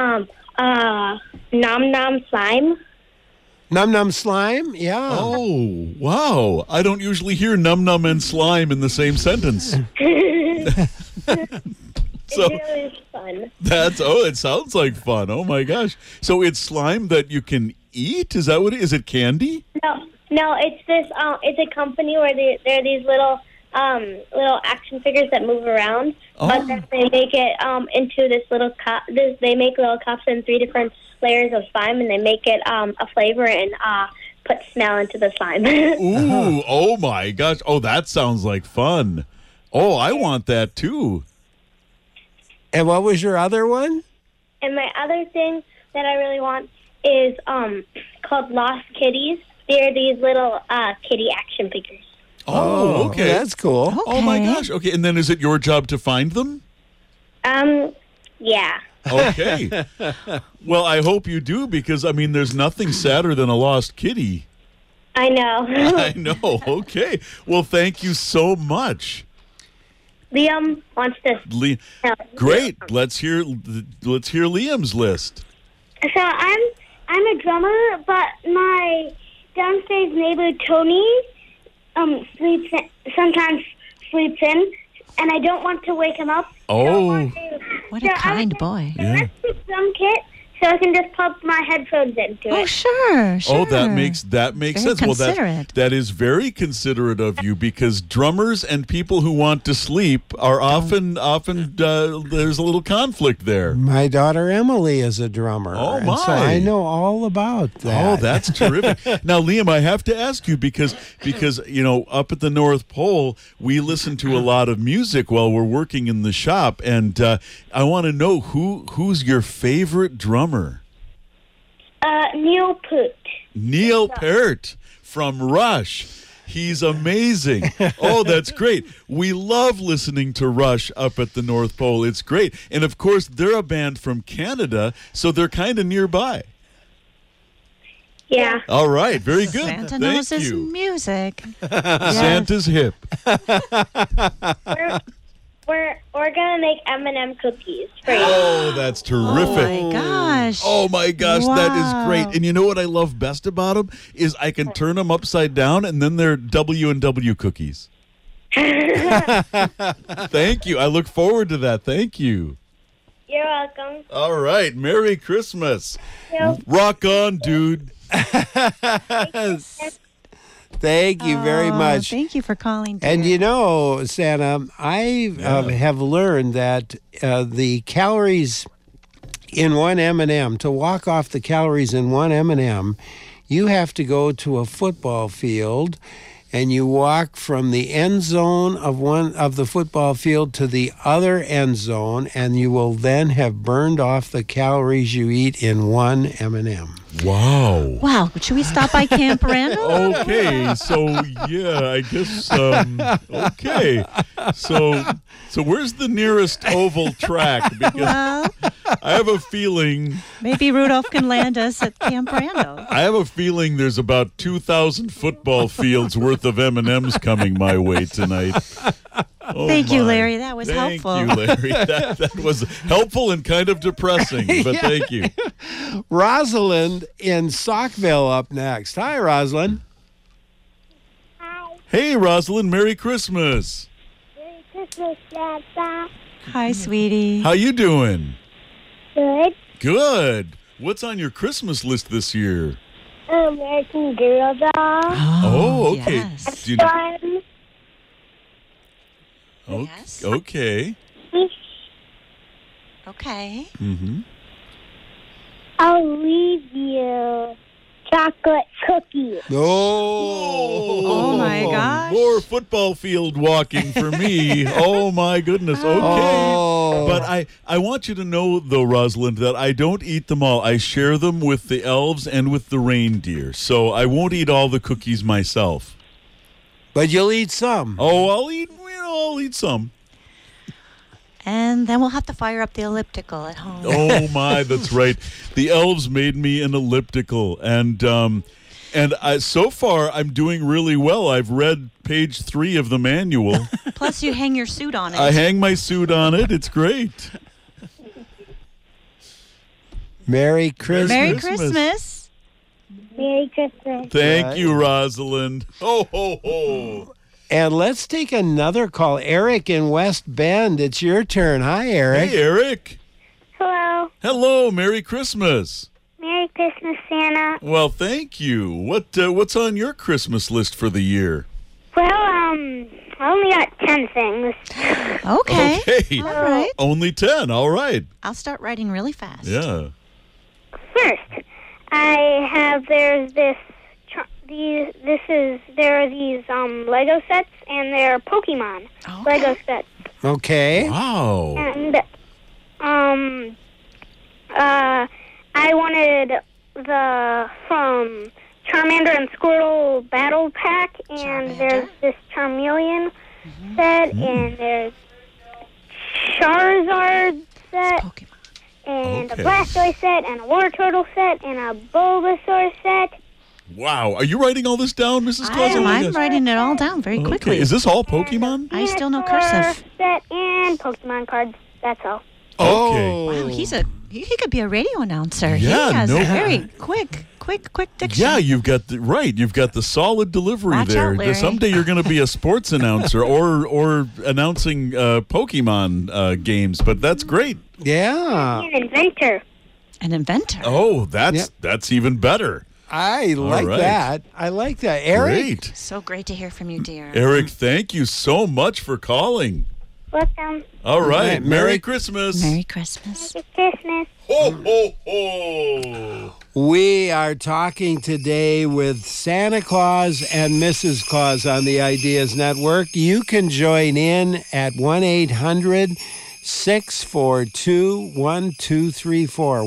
Nom Nom Slime. Num Num Slime? Yeah. Oh, wow. I don't usually hear num num and slime in the same sentence. So It's really fun. it sounds like fun. Oh my gosh. So it's slime that you can eat? Is that what it is? Is it candy? No, it's this, it's a company where there are these little little action figures that move around, but then they make it into this little cup. They make little cups in 3 different layers of slime, and they make it a flavor and put smell into the slime. Ooh, oh my gosh. Oh, that sounds like fun. Oh, I want that too. And what was your other one? And my other thing that I really want is called Lost Kitties. They're these little kitty action figures. Oh, okay. That's cool. Oh my Okay. gosh. Okay, and then is it your job to find them? Yeah. Okay. Well, I hope you do because I mean there's nothing sadder than a lost kitty. I know. I know. Okay. Well, thank you so much. Liam wants to. Great. Let's hear Liam's list. So I'm a drummer, but my downstairs neighbor Tony sometimes sleeps in, and I don't want to wake him up. Oh. What a kind boy. Yeah. Let's do drum kit so I can just pop my headphones into Oh, it. sure. Oh, that makes Very sense. Well, considerate. that is very considerate of you because drummers and people who want to sleep are often there's a little conflict there. My daughter Emily is a drummer. Oh, and my. so I know all about that. Oh, that's terrific. Now, Liam, I have to ask you because up at the North Pole, we listen to a lot of music while we're working in the shop, and I want to know who's your favorite drummer? Neil Poot. Neil Peart from Rush. He's amazing. Oh, that's great. We love listening to Rush up at the North Pole. It's great. And of course, they're a band from Canada, so they're kind of nearby. Yeah. All right, very good. Santa Thank knows his you. music. Santa's hip. We're gonna make M&M cookies for you. Oh, that's terrific. Oh my gosh. Oh my gosh, that is Wow. great. And you know what I love best about them is I can turn them upside down and then they're W&W cookies. Thank you. I look forward to that. Thank you. You're welcome. All right, Merry Christmas. Yeah. Rock on, dude. Thank you very Oh, much. Thank you for calling. And dear. you know, Santa, I have learned that the calories in one M&M, to walk off the calories in one M&M, you have to go to a football field and you walk from the end zone of one of the football field to the other end zone, and you will then have burned off the calories you eat in one M&M. Wow. Wow. Should we stop by Camp Randall? Okay, so yeah, I guess okay. So where's the nearest oval track? Because Well, I have a feeling maybe Rudolph can land us at Camp Randall. there's about 2,000 football fields worth of M&Ms coming my way tonight. Oh, Thank you, my. Larry. That was helpful. Thank you, Larry. That was helpful and kind of depressing, but thank you. Rosalind in Saukville up next. Hi, Rosalind. Hi. Hey, Rosalind, Merry Christmas. Merry Christmas, Santa. Hi, sweetie. How you doing? Good. Good. What's on your Christmas list this year? American Girl doll. Oh, okay. Yes. Do you- Fun. Yes. Okay. Okay. Mm-hmm. I'll leave you chocolate cookies. Oh, my gosh. More football field walking for me. Oh my goodness. Okay. Oh. But I want you to know though, Rosalind, that I don't eat them all. I share them with the elves and with the reindeer. So I won't eat all the cookies myself. But you'll eat some. Oh, I'll eat some. And then we'll have to fire up the elliptical at home. Oh my, that's right. The elves made me an elliptical, and so far I'm doing really well. I've read page 3 of the manual. Plus, you hang your suit on it. I hang my suit on it. It's great. Merry Christmas. Merry Christmas. Christmas. Merry Christmas. Thank you, Rosalind. Ho ho ho. And let's take another call. Eric in West Bend. It's your turn. Hi, Eric. Hey, Eric. Hello. Hello. Merry Christmas. Merry Christmas, Santa. Well, thank you. What's on your Christmas list for the year? Well, I only got 10 things. Okay. Okay. All right. Only 10. All right. I'll start writing really fast. Yeah. First, there are these Lego sets, and they're Pokemon Lego sets. Okay. Wow. And I wanted from Charmander and Squirtle Battle Pack, and there's this Charmeleon set, and there's Charizard set, Pokemon. and Okay. a Blastoise set, and a Wartortle set, and a Bulbasaur set. Wow. Are you writing all this down, Mrs. Claus? I'm writing it all down very quickly. Okay. Is this all Pokemon? I still know Venusaur cursive. set and Pokemon cards. That's all. Okay. Wow, he could be a radio announcer. Yeah, he has no- a very quick diction. Yeah, you've got the solid delivery Watch there. out, Larry. Someday you're going to be a sports announcer or announcing Pokemon games, but that's great. Yeah. An inventor. An inventor. Oh, that's even better. I like right. that. I like that. Eric? Great. So great to hear from you, dear. Eric, thank you so much for calling. Welcome. All right. right, Merry Merry- Christmas. Merry Christmas. Merry Christmas. Ho, ho, ho. We are talking today with Santa Claus and Mrs. Claus on the Ideas Network. You can join in at 1-800-642-1234.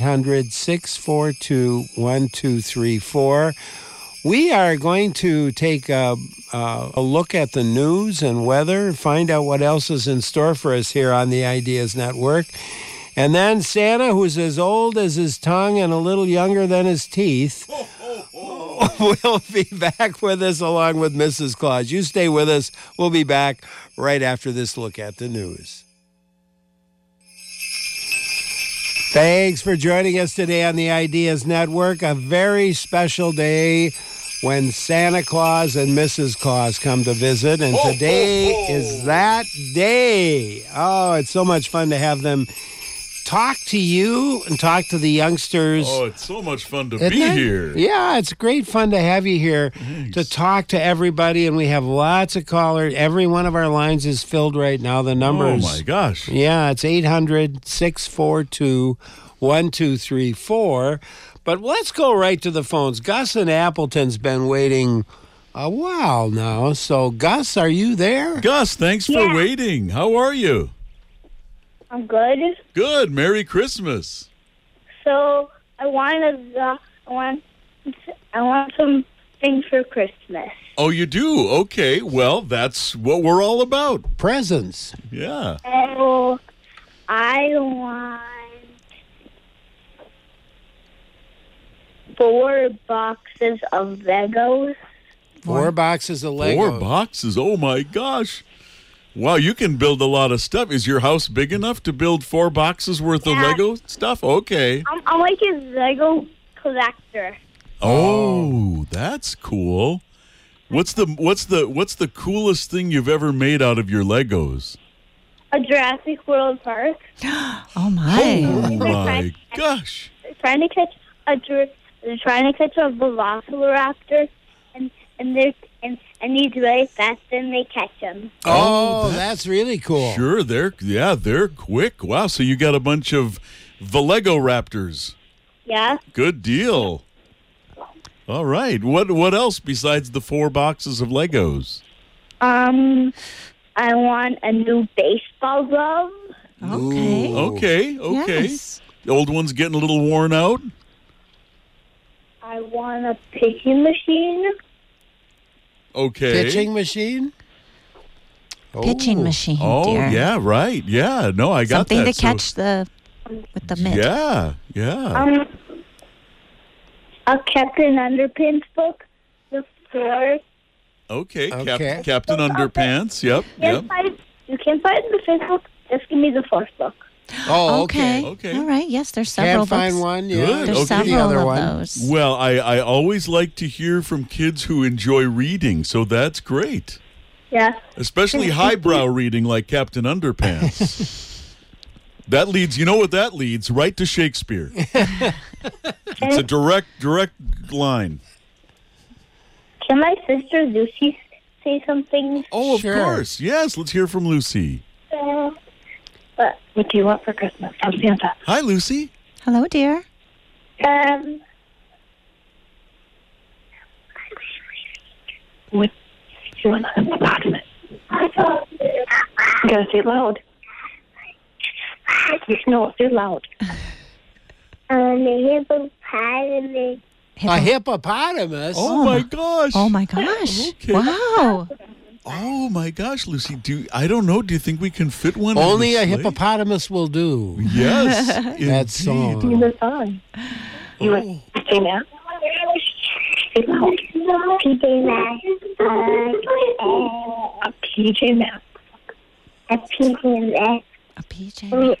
1-800-642-1234. We are going to take a look at the news and weather, find out what else is in store for us here on the Ideas Network. And then Santa, who's as old as his tongue and a little younger than his teeth, will be back with us along with Mrs. Claus. You stay with us. We'll be back right after this look at the news. Thanks for joining us today on the Ideas Network. A very special day when Santa Claus and Mrs. Claus come to visit. And today is that day. Oh, it's so much fun to have them talk to you and talk to the youngsters. Oh, it's so much fun to Isn't be it? here. Yeah, it's great fun to have you here to talk to everybody. And we have lots of callers. Every one of our lines is filled right now. The numbers. Oh, my gosh. Yeah, it's 800-642-1234. But let's go right to the phones. Gus in Appleton's been waiting a while now. So, Gus, are you there? Gus, thanks for waiting. How are you? I'm good. Good. Merry Christmas. So I want some things for Christmas. Oh, you do? Okay. Well, that's what we're all about. Presents. Yeah. Oh, I want 4 boxes of Legos. 4 boxes of Lego. 4 boxes. Oh, my gosh. Wow, you can build a lot of stuff. Is your house big enough to build 4 boxes worth of Lego stuff? Okay. I'm like a Lego collector. Oh, that's cool. What's the coolest thing you've ever made out of your Legos? A Jurassic World Park. Oh, my. Oh my gosh. Trying to catch a Velociraptor, and he's really fast, and they catch him. Oh, that's really cool. Sure, they're quick. Wow, so you got a bunch of Velego Raptors. Yeah. Good deal. All right. What else besides the 4 boxes of Legos? I want a new baseball glove. Okay. Okay. Yes. The old one's getting a little worn out. I want a pitching machine. Okay. Pitching machine? Pitching machine, Oh, dear. yeah, right. Yeah. No, I got Something that. to catch with the mitt. Yeah. A Captain Underpants book. The 4. Okay. Okay. Captain Underpants. Yep. You can find the 5th book. Just give me the 4th book. Oh, Okay. Okay. All right. Yes, there's several Can't find books. one. Yeah. Good. There's Okay. The several other of one. those. Well, I always like to hear from kids who enjoy reading, so that's great. Yeah. Especially highbrow reading like Captain Underpants. That leads, you know what that leads? Right to Shakespeare. It's a direct line. Can my sister Lucy say something? Oh, of Sure. course. Yes, let's hear from Lucy. What do you want for Christmas from Santa? Hi, Lucy. Hello, dear. What do you want a hippopotamus? You gotta say it loud. No, say it loud. The hippopotamus. A hippopotamus. Oh, my gosh. Oh my gosh! Okay. Wow. Oh my gosh, Lucy. I don't know. Do you think we can fit one? Only in a the sleigh? hippopotamus will do. Yes, That indeed. song. Sing the song. You want to say that? Say it loud. PJ Masks. A PJ Masks. A PJ Masks. A PJ.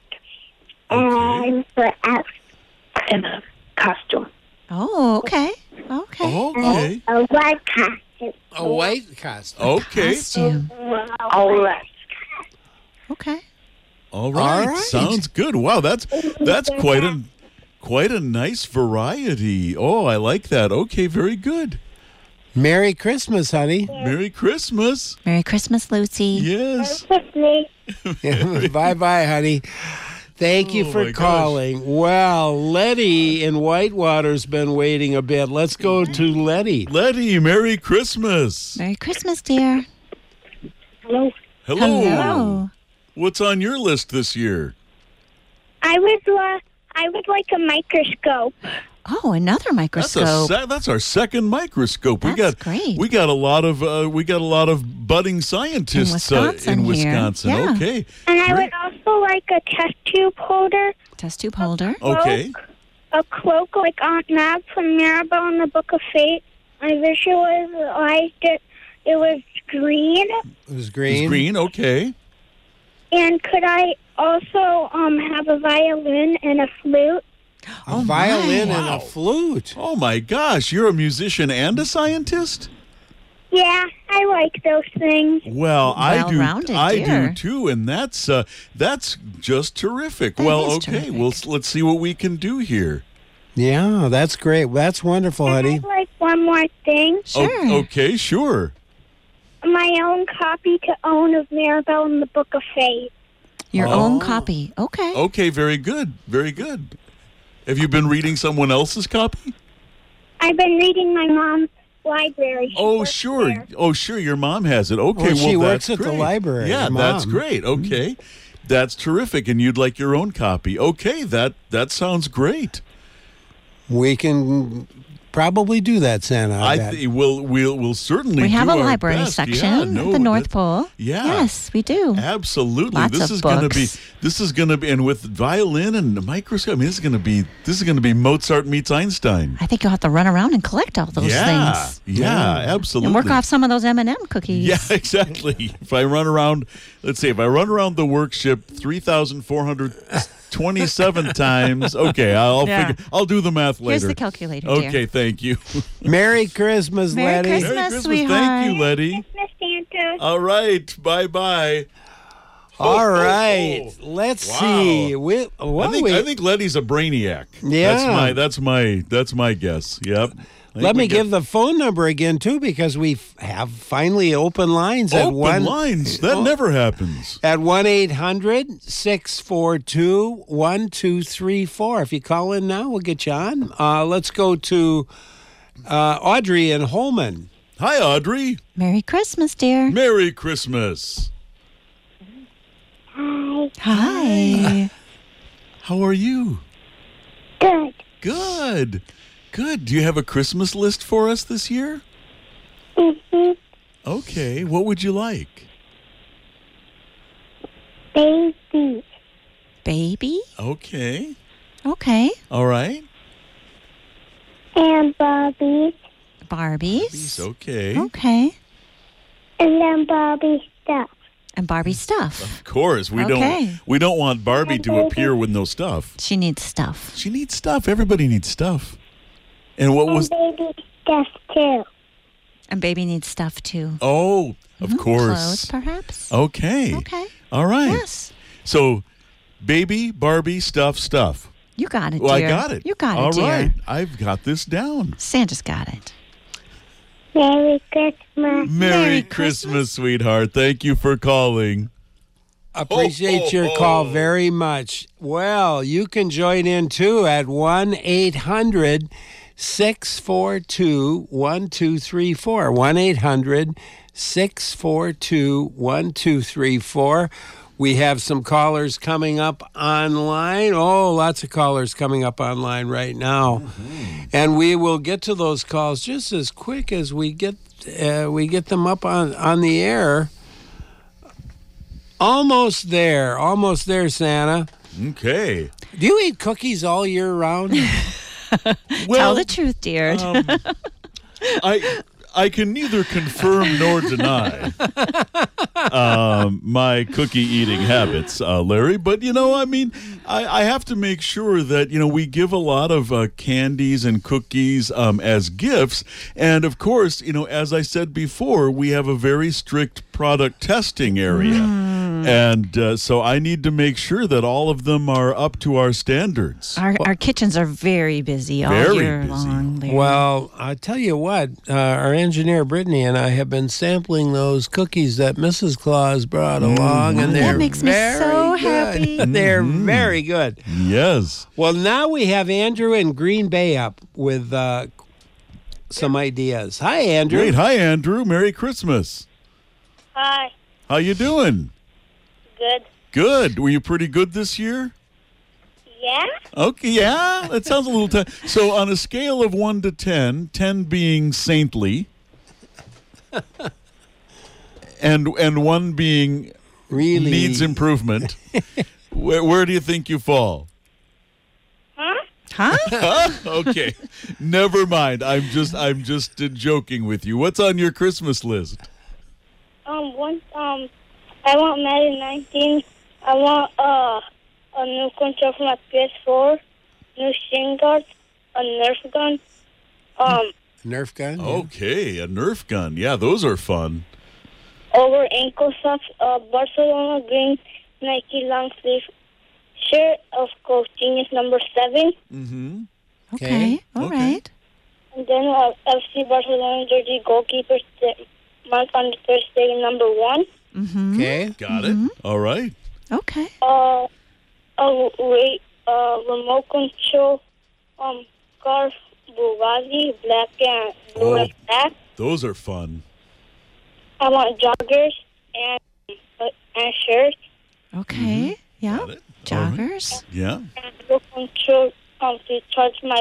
And for us, And a costume. Oh, okay. Okay. Okay. a white costume. A white costume. Okay. Costume. All right. Okay. All right. All right. Sounds good. Wow, that's quite a nice variety. Oh, I like that. Okay, very good. Merry Christmas, honey. Merry Christmas. Merry Christmas, Lucy. Yes. Christmas. Bye-bye, honey. Thank you Oh, for my gosh. calling. Well, Letty in Whitewater's been waiting a bit. Let's go to Letty. Letty, Merry Christmas. Merry Christmas, dear. Hello. Hello. Hello. What's on your list this year? I would like a microscope. Oh, another That's microscope. that's our second microscope. That's great. We got a lot of budding scientists Wisconsin here. Wisconsin. Yeah. Okay. And I Great. would also like a test tube holder, Test tube holder. Okay. a cloak like Aunt Mab from Maribel in the Book of Fate. I visualized it. It was green. It was It's green. green. Okay. And could I also have a violin and a flute? A violin and Wow. a flute. Oh my gosh, you're a musician and a scientist? Yeah, I like those things. Well, I do. Well-rounded, I dear. do too, and that's just terrific. That well, is okay. terrific. Well, let's see what we can do here. Yeah, that's great. That's wonderful, honey. I'd like one more thing. Sure. Okay, sure. My own copy to own of Maribel in the Book of Fate. Your Oh. own copy. Okay. Okay, very good. Very good. Have you been reading someone else's copy? I've been reading my mom's library. She Oh, works sure. there. Oh, sure. Your mom has it. Okay, Well, she well, works that's at the great. library, Yeah, your that's mom. great. Okay, that's terrific. And you'd like your own copy. Okay, that sounds great. We can probably do that, Santa. I bet. We'll certainly. We have do a our library best. section Yeah, at no, the North that- Pole. yeah. Yes, we do. Absolutely. Lots This of is going to be. books. This is going to be, and with violin and the microscope. I mean, this is going to be Mozart meets Einstein. I think you'll have to run around and collect all those yeah, things. yeah, absolutely. And work off some of those M&M cookies. Yeah, exactly. If I run around, let's see, if I run around the workshop 3,427 times, okay, Yeah. I'll do the math later. Here's the calculator, dear. Okay, thank you. Merry Christmas, Merry Letty. Christmas. Merry Christmas. sweetheart. Thank you, Letty. Christmas, Santa. All right, bye-bye. All right. Let's Wow. see. I think Letty's a brainiac. Yeah. That's my guess. Yep. I think Let we me give the phone number again, too, because we have finally open lines at open lines. That never happens. At 1-800-642-1234. If you call in now, we'll get you on. Let's go to Audrey in Holman. Hi, Audrey. Merry Christmas, dear. Merry Christmas. Hi. How are you? Good. Good. Good. Do you have a Christmas list for us this year? Mm-hmm. Okay. What would you like? Baby. Baby? Okay. Okay. All right. And Bobby. Barbies. Okay. Okay. And then Bobby stuff. And Barbie stuff. Of course. We Okay. don't want Barbie to appear with no stuff. She needs stuff. She needs stuff. Everybody needs stuff. And what was And baby stuff too. And baby needs stuff too. Oh, of course. Clothes, perhaps. Okay. Okay. All right. Yes. So, baby, Barbie, stuff. You got it, Well, dear. I got it. You got it, All dear. right. I've got this down. Santa's got it. Merry Christmas. Merry Christmas, sweetheart. Thank you for calling. Appreciate your call very much. Well, you can join in too at 1-800-642-1234. 1-800-642-1234. We have some callers coming up online. Oh, lots of callers coming up online right now. And we will get to those calls just as quick as we get them up on the air. Almost there, Santa. Okay. Do you eat cookies all year round? Tell the truth, dear. I can neither confirm nor deny my cookie eating habits, Larry. But, I have to make sure that, we give a lot of candies and cookies as gifts. And, of course, as I said before, we have a very strict product testing area. And so I need to make sure that all of them are up to our standards. Our kitchens are very busy all Very year busy. long. Larry. Well, I tell you what, our engineer Brittany and I have been sampling those cookies that Mrs. Claus brought along, and they're that makes me so happy. They're very good. Yes. Well, now we have Andrew in Green Bay up with some ideas. Hi, Andrew. Great. Hi, Andrew. Merry Christmas. Hi. How you doing? Good. Good. Were you pretty good this year? Yeah? Okay, yeah. That sounds a little tough. So on a scale of 1 to 10, 10 being saintly, and 1 being Really needs improvement, where do you think you fall? Huh? Okay. Never mind. I'm just joking with you. What's on your Christmas list? I want Madden 19. I want a new control for my PS4, new shin guards, a Nerf gun. Nerf gun? yeah. Okay, a Nerf gun. Yeah, those are fun. Over ankle socks, Barcelona green Nike long sleeve shirt of Coach Genius number 7, Mm-hmm. Okay. All Okay. right. and then FC Barcelona jersey goalkeeper mark on the Thursday number 1. Mm-hmm. Okay. Got it. All right. Okay. A remote control car Bugatti black and blue and black. Those are fun. I want joggers and shirts Okay. Yeah. Got it. All right. Joggers. Yeah. and blue control to charge my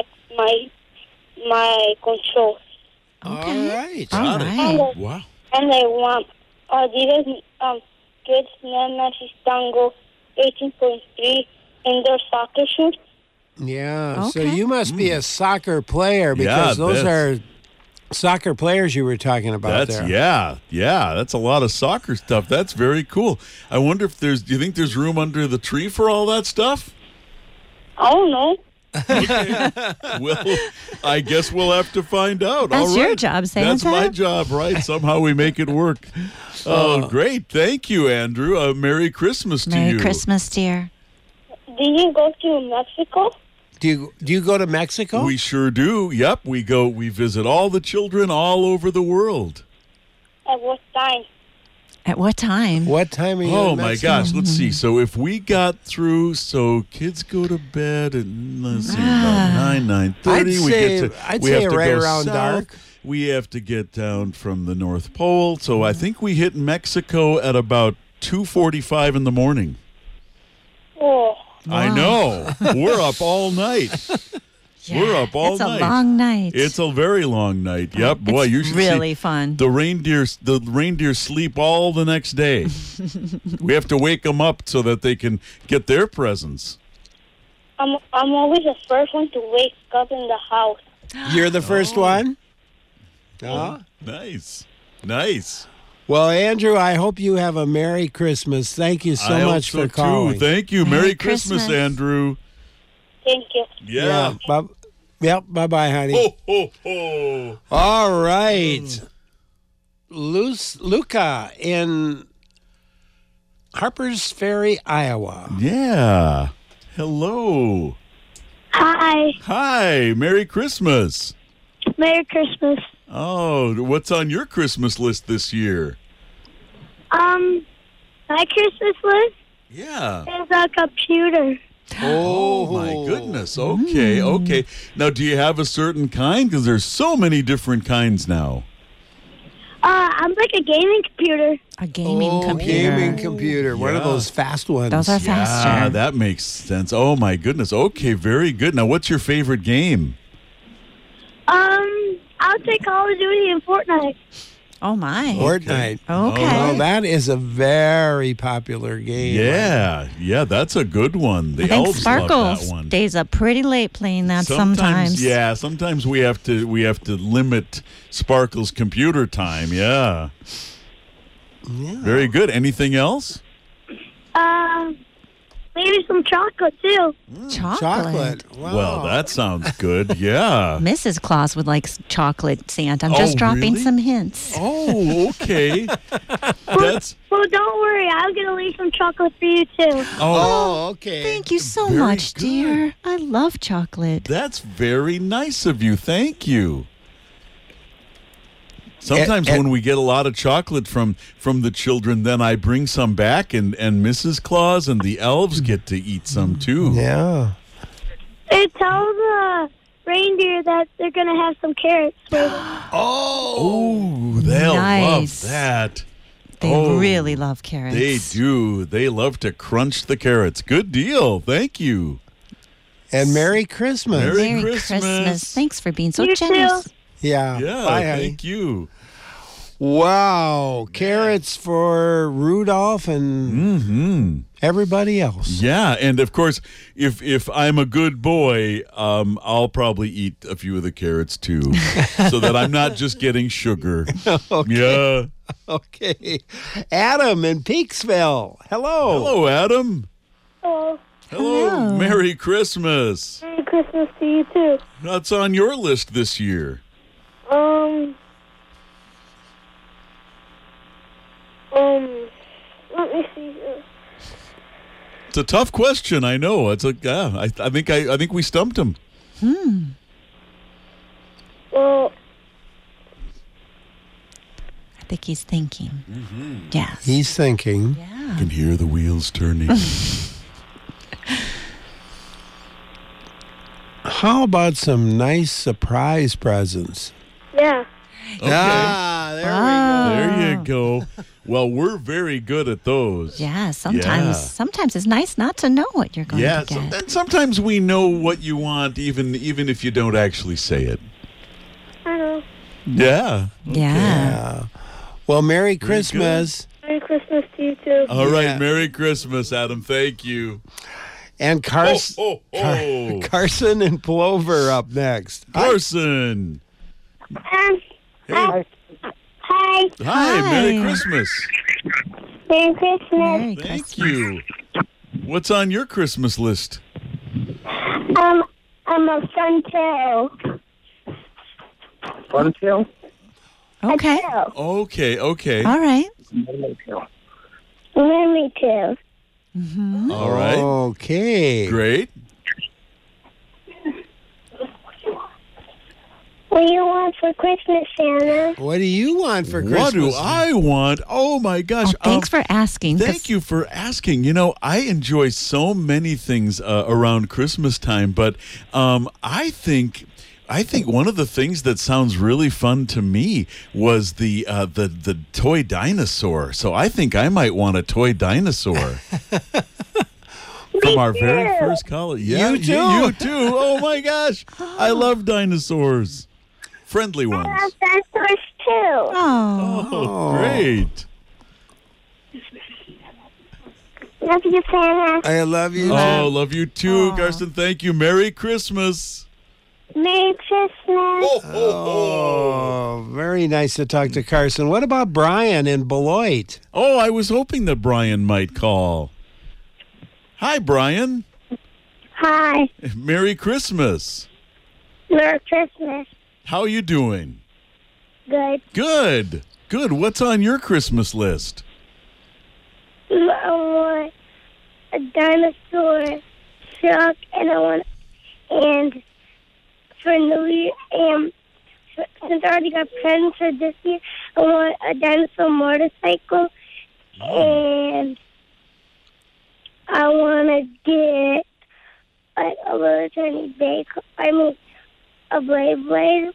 controls. Okay. All right. All Got it. right. Wow. And I want Adidas Kids Nana Tango 18.3 indoor soccer shoes. Yeah. So Okay. you must be a soccer player because Yeah, those that's- are soccer players you were talking about That's there. yeah. That's a lot of soccer stuff. That's very cool. I wonder if do you think there's room under the tree for all that stuff? I don't know. Well, I guess we'll have to find out. That's All your right. job, Santa. That's my job, right? Somehow we make it work. Oh, great. Thank you, Andrew. Merry Christmas to you. Merry Christmas, dear. Do you go to Mexico? Do you go to Mexico? We sure do. Yep, we visit all the children all over the world. At what time? At what time? What time are you Oh in my Mexico? gosh, let's see. So if we got through, so kids go to bed at let's see, about 9:30. I'd we say have to right go around south. dark. We have to get down from the North Pole. So I think we hit Mexico at about 2:45 in the morning. Oh, I know. We're up all night. We're up all It's night. a long night. It's a very long night. Yep. Boy, It's you should really see. fun. The reindeer sleep all the next day. We have to wake them up so that they can get their presents. I'm always the first one to wake up in the house. You're the first one? Oh. Nice. Nice. Well, Andrew, I hope you have a Merry Christmas. Thank you so I much hope so for calling. too. Thank you. Merry Merry Christmas, Christmas. Andrew. Thank you. Yeah. Yep. Bye-bye, honey. Ho, ho, ho. All right. Luca in Harpers Ferry, Iowa. Yeah. Hello. Hi. Hi. Merry Christmas. Merry Christmas. Oh, what's on your Christmas list this year? My Christmas list Yeah. is a computer. Oh my goodness. Okay, okay. Now, do you have a certain kind? Because there's so many different kinds now. I'm like a gaming computer. A gaming computer. Gaming computer. One of Yeah. those fast ones. Those are faster. Ah, that makes sense. Oh my goodness. Okay, very good. Now, what's your favorite game? I'll say Call of Duty and Fortnite. Oh, my. Fortnite. Okay. Oh, that is a very popular game. Yeah, that's a good one. The I think elves love that Sparkles one. stays up pretty late playing that sometimes. Yeah, sometimes we have to limit Sparkle's computer time. Yeah. Very good. Anything else? Maybe some chocolate too. Chocolate. Wow. Well, that sounds good. Yeah. Mrs. Claus would like chocolate, Santa. I'm just dropping really? some hints. Oh, okay. That's Well, don't worry. I'm gonna leave some chocolate for you too. Oh, okay. Thank you so Very much, good. dear. I love chocolate. That's very nice of you. Thank you. Sometimes when we get a lot of chocolate from the children, then I bring some back, and Mrs. Claus and the elves get to eat some too. Yeah. Hey, tell the reindeer that they're gonna have some carrots later. Oh, they'll Nice. love that. They Oh, really love carrots. They do. They love to crunch the carrots. Good deal. Thank you. And Merry Christmas. Merry Merry Christmas. Christmas. Thanks for being so You generous. too. Yeah. Yeah, Bye, honey. thank you. Wow. Carrots for Rudolph and everybody else. Yeah, and of course, if I'm a good boy, I'll probably eat a few of the carrots too, so that I'm not just getting sugar. Yeah. Okay. Adam in Peaksville. Hello. Hello, Adam. Oh, Hello. Merry Christmas. Merry Christmas to you too. What's on your list this year? Let me see. It's a tough question. I know. It's a. Yeah, I think we stumped him. Well, I think he's thinking. Yes. He's thinking. I can hear the wheels turning. How about some nice surprise presents? yeah. Okay. Ah, there There you go. Well, we're very good at those. Yeah, sometimes Yeah. sometimes it's nice not to know what you're going Yeah, to get. and sometimes we know what you want, even if you don't actually say it. I know. Yeah. Yeah. Well, Merry Christmas. Merry Christmas to you too. All right. Yeah. Merry Christmas, Adam. Thank you. And Carson and Plover up next. Carson. Hi. Hi. Merry Hi. Christmas. Merry Christmas. Merry Thank Christmas. you. What's on your Christmas list? I'm a Suntail. Funtail? Okay. Okay. Okay. All right. Me too. All right. Okay. Great. What do you want for Christmas, Santa? What do you want for Christmas? What do I want? Oh my gosh. Oh, thanks for asking. 'cause Thank you for asking. You know, I enjoy so many things around Christmas time, but I think one of the things that sounds really fun to me was the toy dinosaur. So I think I might want a toy dinosaur. From our very first college. Yeah, You too. You too. Oh my gosh. I love dinosaurs. Friendly ones. Dinosaurs too. Oh, Oh, great. Love you, Santa. I love you. Oh, love you too, Carson. Thank you. Merry Christmas. Merry Christmas. Oh, very nice to talk to Carson. What about Brian in Beloit? Oh, I was hoping that Brian might call. Hi, Brian. Hi. Merry Christmas. Merry Christmas. How you doing? Good. Good. Good. What's on your Christmas list? I want a dinosaur truck, and I want, and for New Year, since I already got presents for this year, I want a dinosaur motorcycle, and I want to get like a little tiny bake. I mean, a blade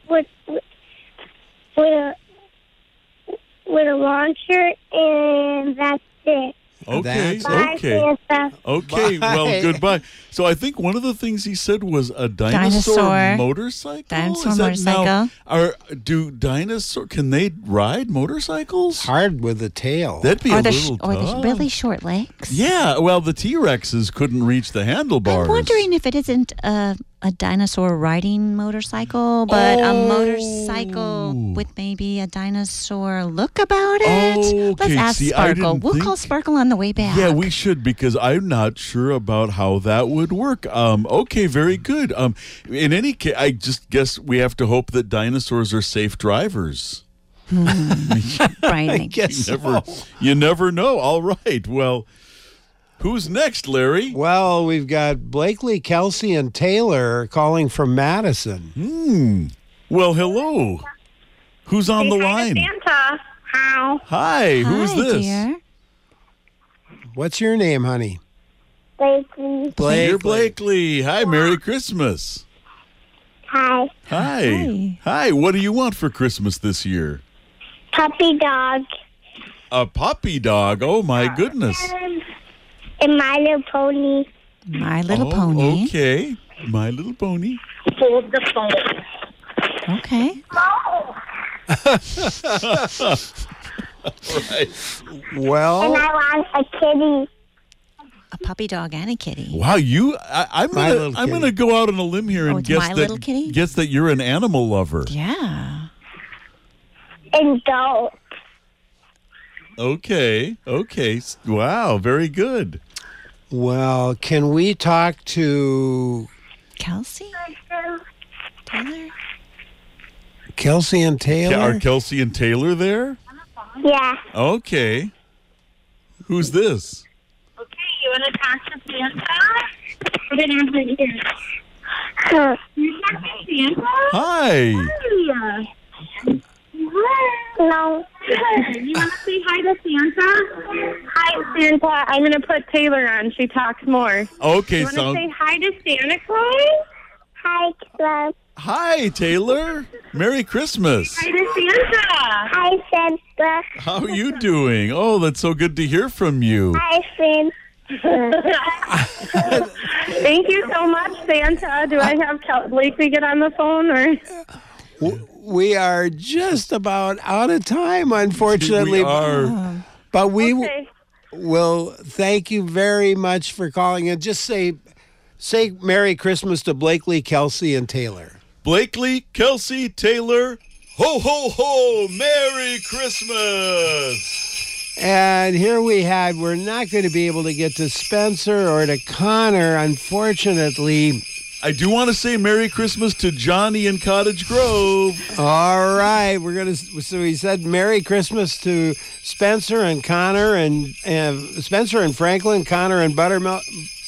with a launcher, and that's it. Okay, That's Bye, okay. Santa. Okay, Bye. well, goodbye. So I think one of the things he said was a dinosaur Dinosaur. motorcycle. Dinosaur Is that motorcycle. Can they ride motorcycles? Hard with the tail. That'd be Or a the little or the tough. really short legs. Yeah, well, the T-Rexes couldn't reach the handlebars. I'm wondering if it isn't a dinosaur riding motorcycle, but a motorcycle with maybe a dinosaur look about it. Oh, Let's okay. ask See, I Sparkle. didn't We'll call think- Sparkle on the way back. Yeah, we should, because I'm not sure about how that would work. Okay, very good. In any case, I just guess we have to hope that dinosaurs are safe drivers. Right. Guess You never know. All right. Well, who's next, Larry? Well, we've got Blakely, Kelsey, and Taylor calling from Madison. Well, hello. Who's on the line? Santa. Hi. Hi. Who's Hi, this? dear. What's your name, honey? Blakely. Dear Blakely. Hi. Merry Christmas. Hi. Hi. Hi. What do you want for Christmas this year? Puppy dog. A puppy dog. Oh my goodness. And My Little Pony. My Little Oh, Pony. Okay. My Little Pony. Hold the phone. Okay. Right. And Well, I want a kitty. A puppy dog and a kitty. Wow, I'm My gonna little I'm kitty. gonna go out on a limb here and it's guess My that Little Kitty? guess that you're an animal lover. Yeah. And goat. Okay. Wow, very good. well, can we talk to Kelsey? Taylor? Kelsey and Taylor? Are Kelsey and Taylor there? Yeah. Okay. Who's this? Okay, you want to talk to Santa? Put it on right here. Huh. You talk to Santa? Hi. No. You want to say hi to Santa? Hi, Santa. I'm going to put Taylor on. She talks more. Okay, You want to so say hi to Santa Claus? Hi, Club. hi Taylor. Merry Christmas. Hi to Santa. Hi, Santa. How are you doing? Oh, that's so good to hear from you. Hi, Finn. Thank you so much, Santa. Do I have Blakely get on the phone or? We are just about out of time, unfortunately. We are. But we Okay. will thank you very much for calling and just say Merry Christmas to Blakely, Kelsey, and Taylor. Blakely, Kelsey, Taylor, ho, ho, ho, Merry Christmas! And here we're not going to be able to get to Spencer or to Connor, unfortunately. I do want to say Merry Christmas to Johnny in Cottage Grove. All right, so he said Merry Christmas to Spencer and Connor and Spencer and Franklin, Connor and Butternut.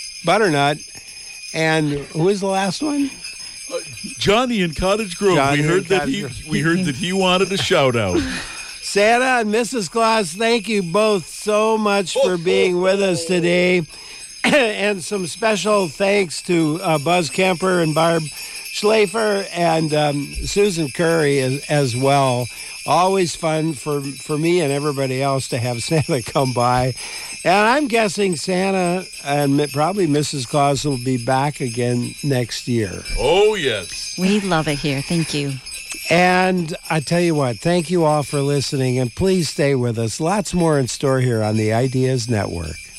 And who is the last one? Johnny in Cottage Grove. Johnny we in heard that Cottage he Grove. we heard that he wanted a shout out. Santa and Mrs. Claus, thank you both so much for being with us today. And some special thanks to Buzz Kemper and Barb Schlafer and Susan Curry as well. Always fun for me and everybody else to have Santa come by. And I'm guessing Santa and probably Mrs. Claus will be back again next year. Oh yes. We love it here. Thank you. And I tell you what, thank you all for listening, and please stay with us. Lots more in store here on the Ideas Network.